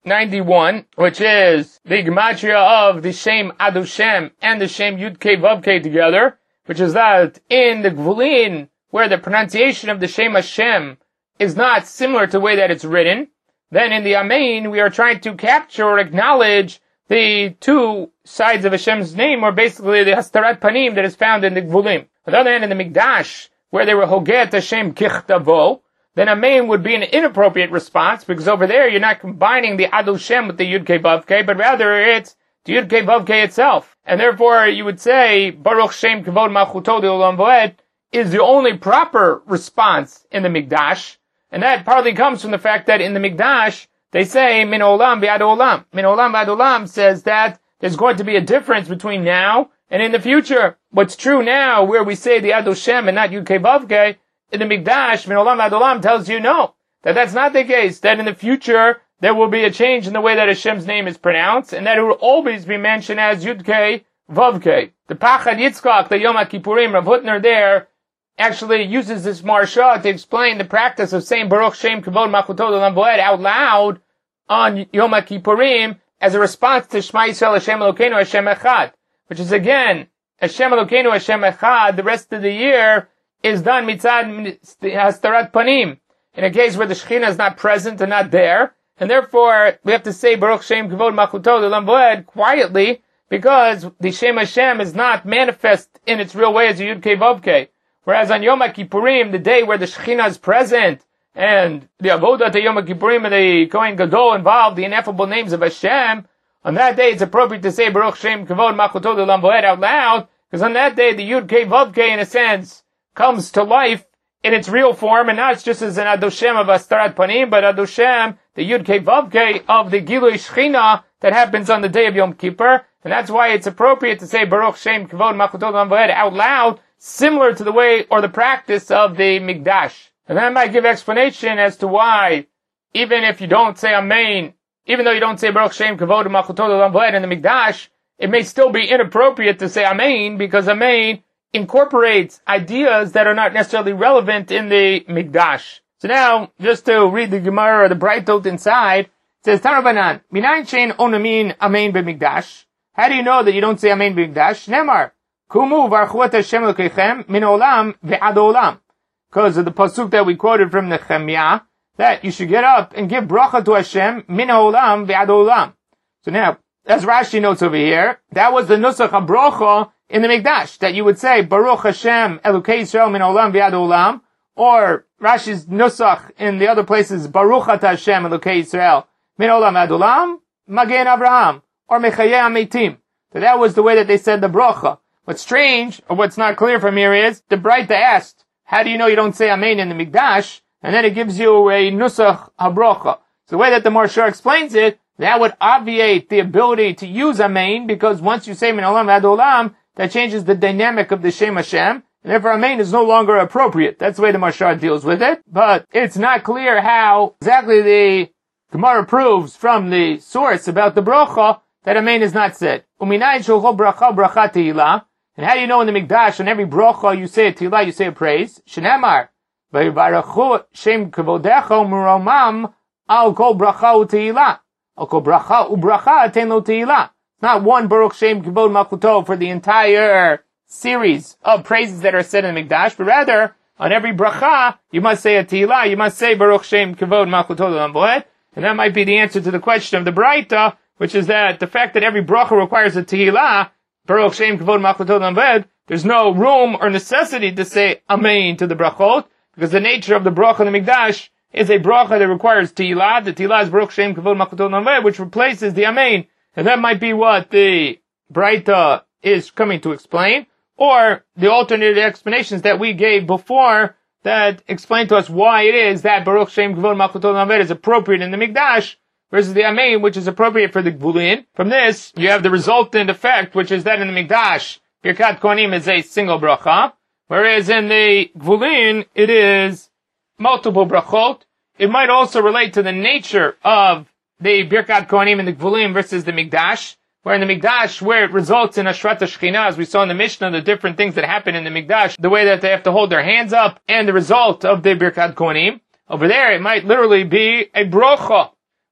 91, which is the gematria of the Shem Adushem and the Shem Yud Kei Vav Kei together, which is that in the Gvulin, where the pronunciation of the Shem Hashem is not similar to the way that it's written, then in the Amen, we are trying to capture or acknowledge the two sides of Hashem's name, or basically the Hastarat Panim that is found in the Gvulim. On the other hand, in the Mikdash, where they were Hoget Hashem Kichtavo, then Amen would be an inappropriate response, because over there you're not combining the Adu Shem with the Yud Kei Vav Kei, but rather it's the Yud Kei Vav Kei itself. And therefore you would say, Baruch Shem Kavod Malchuto D'Olam Voed is the only proper response in the Mikdash, and that partly comes from the fact that in the Mikdash, they say, Min Olam V'ad Olam. Min Olam V'ad Olam says that there's going to be a difference between now and in the future. What's true now, where we say the Adu Shem and not Yud Kei Vav Kei, in the Mikdash, Min Olam V'ad Olam tells you no, that's not the case, that in the future, there will be a change in the way that Hashem's name is pronounced, and that it will always be mentioned as Yud Kei Vav Kei. The Pachad Yitzchak, the Yom HaKippurim, Rav Hutner there, actually uses this marsha to explain the practice of saying Baruch Shem Kavod Malchuto D'Olam Voed out loud on Yom HaKippurim as a response to Shema Yisrael Hashem Elokeinu Hashem Echad, which is again, Hashem Elokeinu Hashem Echad, the rest of the year is done mitzad Hastarat Panim, in a case where the Shekhinah is not present and not there, and therefore we have to say Baruch Shem Kavod Malchuto D'Olam Voed quietly, because the Shem Hashem is not manifest in its real way as a Yud Kei Vav Kei. Whereas on Yom HaKippurim, the day where the Shekhinah is present, and the Avodah to Yom HaKippurim and the Kohen Gadol involve the ineffable names of Hashem, on that day it's appropriate to say Baruch Shem Kavod Malchuto D'Olam Voed out loud, because on that day the Yud Kei Vav Kei, in a sense, comes to life in its real form, and not just as an Adoshem of Hastarat Panim, but Adoshem, the Yud Kei Vav Kei of the Gilui Shechina that happens on the day of Yom Kippur, and that's why it's appropriate to say Baruch Shem Kavod Malchuto D'Olam Voed out loud, similar to the way or the practice of the Mikdash. And that might give explanation as to why, even if you don't say Amen, even though you don't say Baruch Shem Kavod Malchuto D'Olam Voed in the Mikdash, it may still be inappropriate to say Amen, because Amen incorporates ideas that are not necessarily relevant in the Mikdash. So now, just to read the Gemara or the Breitot inside, it says, Tarabanan, Minayin Shein Onamin Amen B'Mikdash. How do you know that you don't say Amen B'Mikdash? Nemar, Kumu Varchuat Hashem Elokeichem Min Olam V'ad Olam. Because of the pasuk that we quoted from Nehemiah, that you should get up and give bracha to Hashem Min Olam V'ad Olam. So now, as Rashi notes over here, that was the nusach HaBrocha in the Mikdash, that you would say Baruch Hashem Elokei Yisrael Min Olam V'ad Olam, or Rashi's nusach in the other places Baruch Ata Hashem Elokei Yisrael Min Olam V'ad Olam, Magen Avraham, or Mechayei HaMeitim. So that was the way that they said the bracha. What's strange, or what's not clear from here is, the Breita asked, how do you know you don't say Amen in the Mikdash? And then it gives you a Nusach HaBrocha. So the way that the Marsha explains it, that would obviate the ability to use Amen, because once you say Min Olam V'ad Olam, that changes the dynamic of the Shem Hashem, and therefore Amen is no longer appropriate. That's the way the Marsha deals with it. But it's not clear how exactly the Gemara proves from the source about the Brocha that Amen is not said. Uminayin shulcho bracha bracha tehillah. And how do you know in the Mikdash, on every bracha you say a tehillah, you say a praise? Shenemar, v'yivarachu shem kavodecha umuromam al kol bracha u'tehillah. Al kol bracha u'bracha aten lo tehillah. Not one Baruch Shem Kavod Malchuto for the entire series of praises that are said in the Mikdash, but rather, on every bracha, you must say a tehillah, you must say Baruch Shem Kavod Malchuto D'Olam Voed. And that might be the answer to the question of the Breita, which is that the fact that every bracha requires a tehillah, Baruch Shem Kavod Malchuto D'Olam Voed, there's no room or necessity to say Amen to the brachot, because the nature of the bracha in the Mikdash is a bracha that requires tehillah. The tehillah is Baruch Shem Kavod Malchuto D'Olam Voed, which replaces the Amen. And that might be what the Breita is coming to explain, or the alternate explanations that we gave before that explain to us why it is that Baruch Shem Kavod Malchuto D'Olam Voed is appropriate in the Mikdash, versus the Amen, which is appropriate for the Gvulin. From this, you have the resultant effect, which is that in the Mikdash, Birkat Kohanim is a single bracha, whereas in the Gvulin, it is multiple brachot. It might also relate to the nature of the Birkat Kohanim and the Gvulim versus the Mikdash, where in the Mikdash, where it results in Ashrat HaShekhinah, as we saw in the Mishnah, the different things that happen in the Mikdash, the way that they have to hold their hands up, and the result of the Birkat Kohanim. Over there, it might literally be a brocha,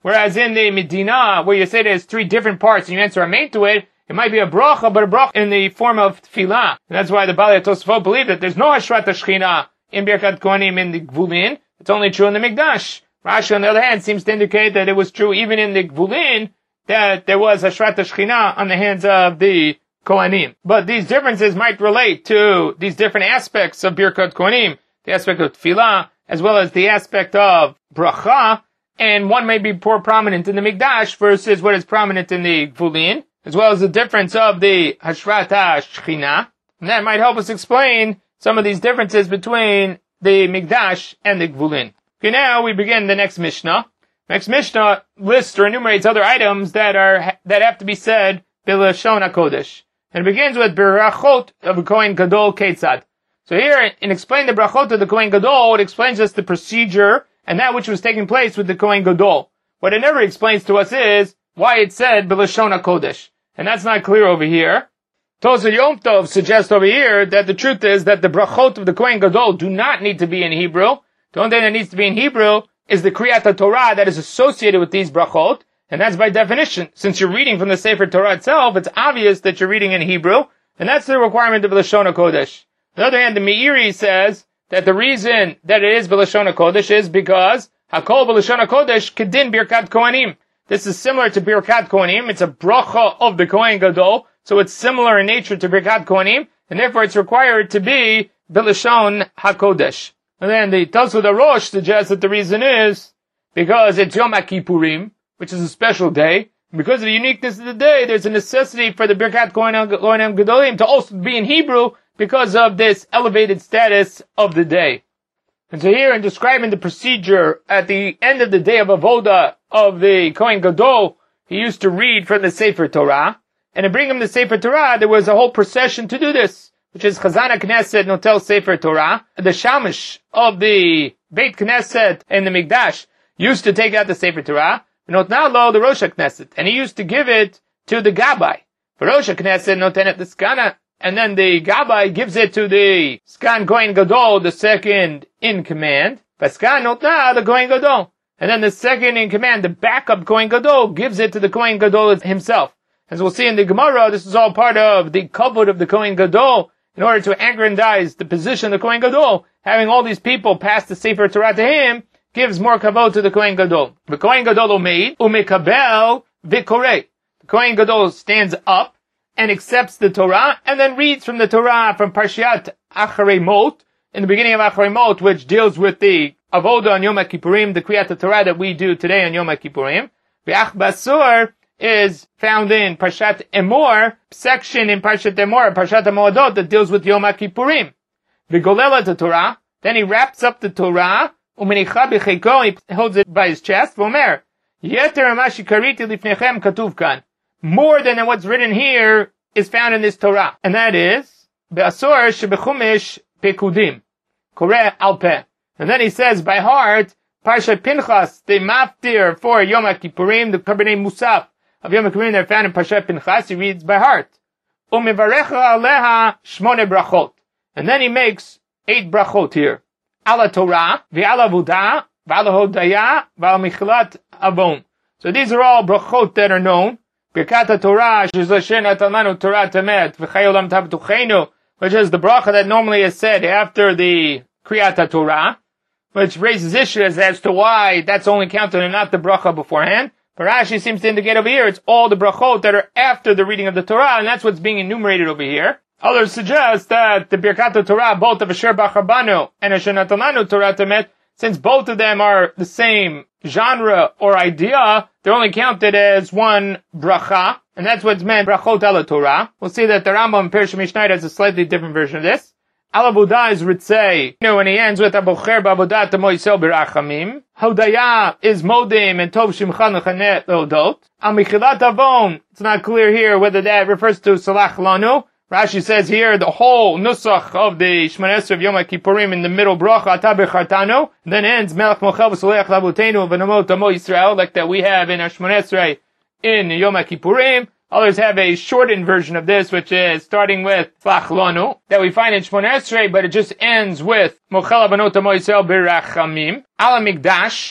Whereas in the Medina, where you say there's three different parts and you answer amen to it, it might be a bracha, but a bracha in the form of tefillah. And that's why the Balei Tosafot believe that there's no Hashrat HaShechina in Birkat Kohanim in the Gvulin. It's only true in the Mikdash. Rashi, on the other hand, seems to indicate that it was true even in the Gvulin, that there was Hashrat HaShechina on the hands of the Kohanim. But these differences might relate to these different aspects of Birkat Kohanim, the aspect of tefillah, as well as the aspect of bracha, and one may be more prominent in the Mikdash versus what is prominent in the Gvulin, as well as the difference of the Hashrat HaShechina. And that might help us explain some of these differences between the Mikdash and the Gvulin. Okay, now we begin the next Mishnah. Next Mishnah lists or enumerates other items that have to be said B'Lashon HaKodesh. And it begins with Berachot of a Kohen Gadol Ketzad. So here, in explaining the Brachot of the Kohen Gadol, it explains us the procedure and that which was taking place with the Kohen Gadol. What it never explains to us is why it said B'Lashon HaKodesh. And that's not clear over here. Tosafot Yom Tov suggests over here that the truth is that the Brachot of the Kohen Gadol do not need to be in Hebrew. The only thing that needs to be in Hebrew is the Kriyat Torah that is associated with these brachot, and that's by definition. Since you're reading from the Sefer Torah itself, it's obvious that you're reading in Hebrew, and that's the requirement of Lashon HaKodesh. On the other hand, the Meiri says that the reason that it is B'Lashon HaKodesh is because Hakol B'Lashon HaKodesh Kedin Birkat Kohanim. This is similar to Birkat Kohanim. It's a bracha of the Kohen Gadol, so it's similar in nature to Birkat Kohanim, and therefore it's required to be B'Lashon HaKodesh. And then the Tosafot Rosh suggests that the reason is because it's Yom HaKippurim, which is a special day. And because of the uniqueness of the day, there's a necessity for the Birkat Kohanim Gedolim to also be in Hebrew because of this elevated status of the day. And so here in describing the procedure at the end of the day of Avodah of the Kohen Gadol, he used to read from the Sefer Torah. And to bring him the Sefer Torah, there was a whole procession to do this, which is Chazan HaKnesset Notel Sefer Torah. The Shamish of the Beit Knesset and the Mikdash used to take out the Sefer Torah, Notnalo the Rosh HaKnesset, and he used to give it to the Gabbai. For Rosh HaKnesset Notenet the Skana, and then the Gabbai gives it to the Skan Kohen Gadol, the second in command. Paskan Notna the Kohen Gadol. And then the second in command, the backup Kohen Gadol, gives it to the Kohen Gadol himself. As we'll see in the Gemara, this is all part of the kavod of the Kohen Gadol, in order to aggrandize the position of the Kohen Gadol. Having all these people pass the Sefer Torah to him gives more kavod to the Kohen Gadol. The Kohen Gadol omeid, umekabel v'korei. The Kohen Gadol stands up and accepts the Torah, and then reads from the Torah from Parshat Acharei Mot, in the beginning of Acharei Mot, which deals with the Avodah on Yom HaKippurim, the Kriyat Torah that we do today on Yom HaKippurim. V'ach basur is found in Parshat Emor, section in Parshat Emor, Parshat HaMoadot, that deals with Yom HaKippurim. V'golela the Torah, then he wraps up the Torah, u'menicha b'cheiko, he holds it by his chest, v'omer, yeter ma shekariti lifnechem katuv kan. More than what's written here is found in this Torah. And that is, be'asor shebechumish pekudim, koreh al peh. And then he says by heart, Parshat Pinchas, the maftir for Yom HaKippurim, the Kabbalah Musaf of Yom HaKippurim, they're found in Parshat Pinchas, he reads by heart. U'mevarecha aleha shmone brachot. And then he makes 8 brachot here. Ala Torah, v'ala Avodah, v'ala Hodaya, v'ala Michilat Avon. So these are all brachot that are known. Birkat Torah, Shizlashen Atalmanu Torah Temet, V'chayolam Tabtuchenu, which is the bracha that normally is said after the Kriyat Torah, which raises issues as to why that's only counted and not the bracha beforehand. But Rashi seems to indicate over here it's all the brachot that are after the reading of the Torah, and that's what's being enumerated over here. Others suggest that the Birkat Torah, both of Asher Bachabanu and Asher Natalmanu Torah Temet, since both of them are the same genre or idea, they're only counted as one bracha, and that's what's meant brachot ala Torah. We'll see that the Rambam in Perush Mishnayot has a slightly different version of this. Al Avodah is Ritzei, when he ends with Abocher b'avodat moisel b'rachamim. Hodaya is Modim and Tov Shimcha Nechanet Leodot. Al Michilat Avon, it's not clear here whether that refers to Salach Lanu. Rashi says here the whole nusach of the Shmoneh Esrei of Yom HaKippurim in the middle bracha Ata B'chartanu, then ends Melech Mochel V'Soleach Lavotenu V'Namot Amo Yisrael, like that we have in our Shmoneh Esrei in Yom HaKippurim. Others have a shortened version of this, which is starting with Slach Lanu, that we find in Shmoneh Esrei, but it just ends with Mochel Avanot Amo Yisrael B'Rachamim. Ala Mikdash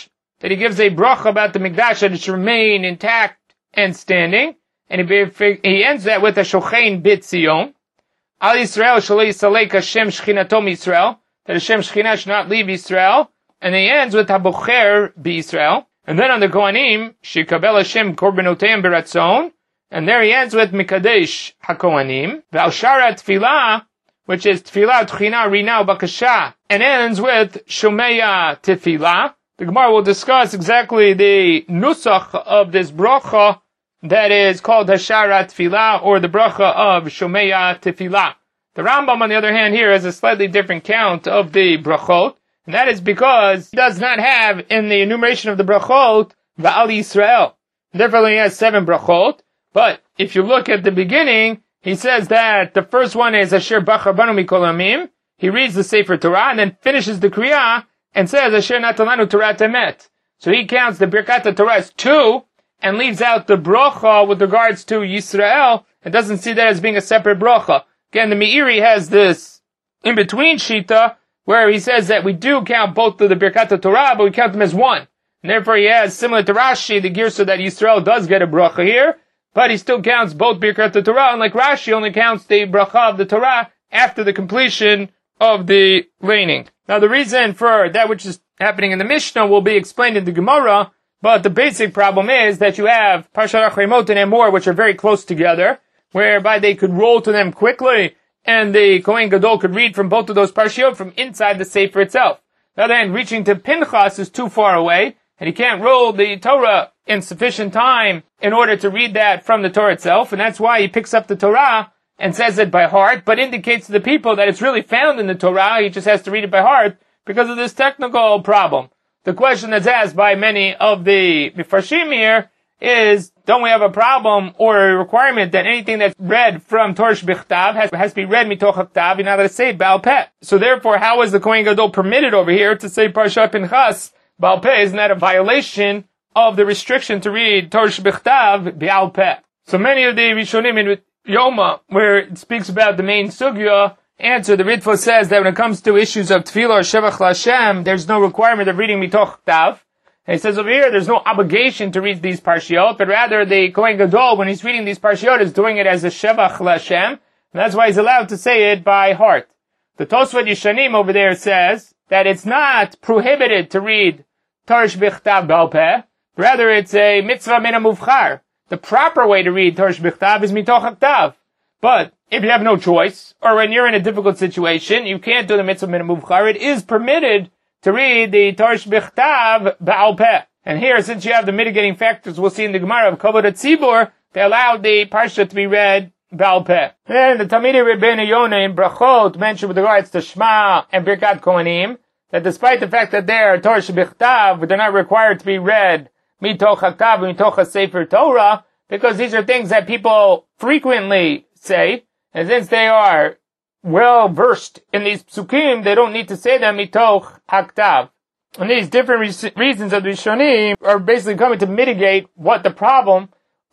that he gives a bracha about the Mikdash that it should remain intact and standing, and he ends that with a shochein b'tzion. Al Yisrael shalei yisalek Hashem shchinato Yisrael, that Hashem shchina should not leave Yisrael, and he ends with habocher b'Yisrael. And then on the Kohanim, shikabel Hashem korbanoteim beratzon, and there he ends with mikadesh hakohanim, v'al shara tefillah, which is tefillah tchina rina bakasha, and ends with shomeya tefillah. The Gemara will discuss exactly the nusach of this bracha that is called Hashara Tefillah, or the bracha of Shomeya Tefillah. The Rambam, on the other hand, here has a slightly different count of the brachot, and that is because he does not have in the enumeration of the brachot Va'al Yisrael. Therefore, he has 7 brachot, but if you look at the beginning, he says that the first one is Asher Bachar Banu Mikol Amim. He reads the Sefer Torah and then finishes the Kriyah and says Asher Natalanu Torah Temet. So he counts the Birkat Torah as 2, and leaves out the bracha with regards to Yisrael, and doesn't see that as being a separate bracha. Again, the Meiri has this in-between shita, where he says that we do count both of the Birkat Torah, but we count them as one. And therefore he has, similar to Rashi, the girsa that Yisrael does get a bracha here, but he still counts both Birkat Torah, and like Rashi only counts the bracha of the Torah after the completion of the laning. Now the reason for that which is happening in the Mishnah will be explained in the Gemara, but the basic problem is that you have Parshat Achrimot and Emor, which are very close together, whereby they could roll to them quickly, and the Kohen Gadol could read from both of those Parshiot from inside the Sefer itself. On the other hand, reaching to Pinchas is too far away, and he can't roll the Torah in sufficient time in order to read that from the Torah itself, and that's why he picks up the Torah and says it by heart, but indicates to the people that it's really found in the Torah. He just has to read it by heart because of this technical problem. The question that's asked by many of the Mefarshim here is, don't we have a problem or a requirement that anything that's read from Torah Shbichtav has to be read mitoch haktav? You're not going to say Baal Peh. So therefore, how is the Kohen Gadol permitted over here to say Parshat Pinchas Baal Peh? Isn't that a violation of the restriction to read Torah Shbichtav Baal Peh? So many of the Rishonim in Yoma, where it speaks about the main sugya, answer, the Ritva says that when it comes to issues of Tefillah or Shevach LaShem, there's no requirement of reading mitoch haktav. And he says over here, there's no obligation to read these Parshiot, but rather the Kohen Gadol, when he's reading these Parshiot, is doing it as a Shevach LaShem, and that's why he's allowed to say it by heart. The Tosfot Yishanim over there says that it's not prohibited to read Torah Shbichtav Baal Peh, rather it's a mitzvah min hamuvchar. The proper way to read Torah Shbichtav is mitoch haktav. But if you have no choice, or when you're in a difficult situation, you can't do the mitzvah min hamuvchar, it is permitted to read the Torah Shbichtav Baal Peh. And here, since you have the mitigating factors we'll see in the Gemara of Kavod HaTzibur, they allowed the Parsha to be read Baal Peh. Then the Talmidei Rabbeinu Yonah in Brachot mentioned with regards to Shema and Birkat Kohanim, that despite the fact that they are Torah Shbichtav, they're not required to be read mitoch haktav and mitoch sefer Torah, because these are things that people frequently say, and since they are well versed in these psukim, they don't need to say them mitoch haktav. And these different reasons of the Rishonim are basically coming to mitigate what the problem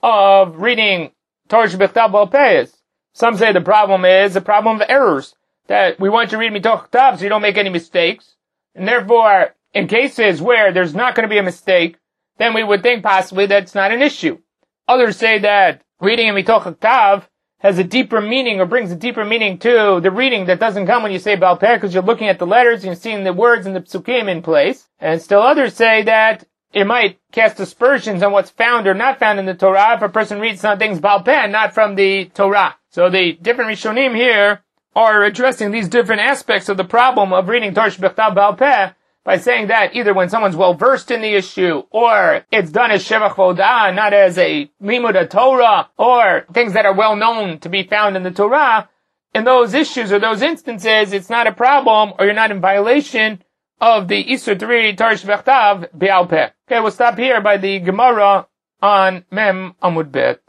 of reading Torah Shbichtav Baal Peh is. Some say the problem is a problem of errors, that we want you to read mitoch haktav so you don't make any mistakes, and therefore, in cases where there's not going to be a mistake, then we would think possibly that's not an issue. Others say that reading in mitoch haktav has a deeper meaning, or brings a deeper meaning to the reading that doesn't come when you say Baal Peh, because you're looking at the letters and you're seeing the words and the psukim in place. And still others say that it might cast aspersions on what's found or not found in the Torah if a person reads some things Baal Peh, not from the Torah. So the different Rishonim here are addressing these different aspects of the problem of reading Torah Shbichtav Baal Peh by saying that either when someone's well versed in the issue, or it's done as Shevach Vodah, not as a Limud Torah, or things that are well known to be found in the Torah, in those issues or those instances, it's not a problem, or you're not in violation of the Isur to read Torah Shbichtav Baal Peh. Okay, we'll stop here by the Gemara on Mem Amud Bet.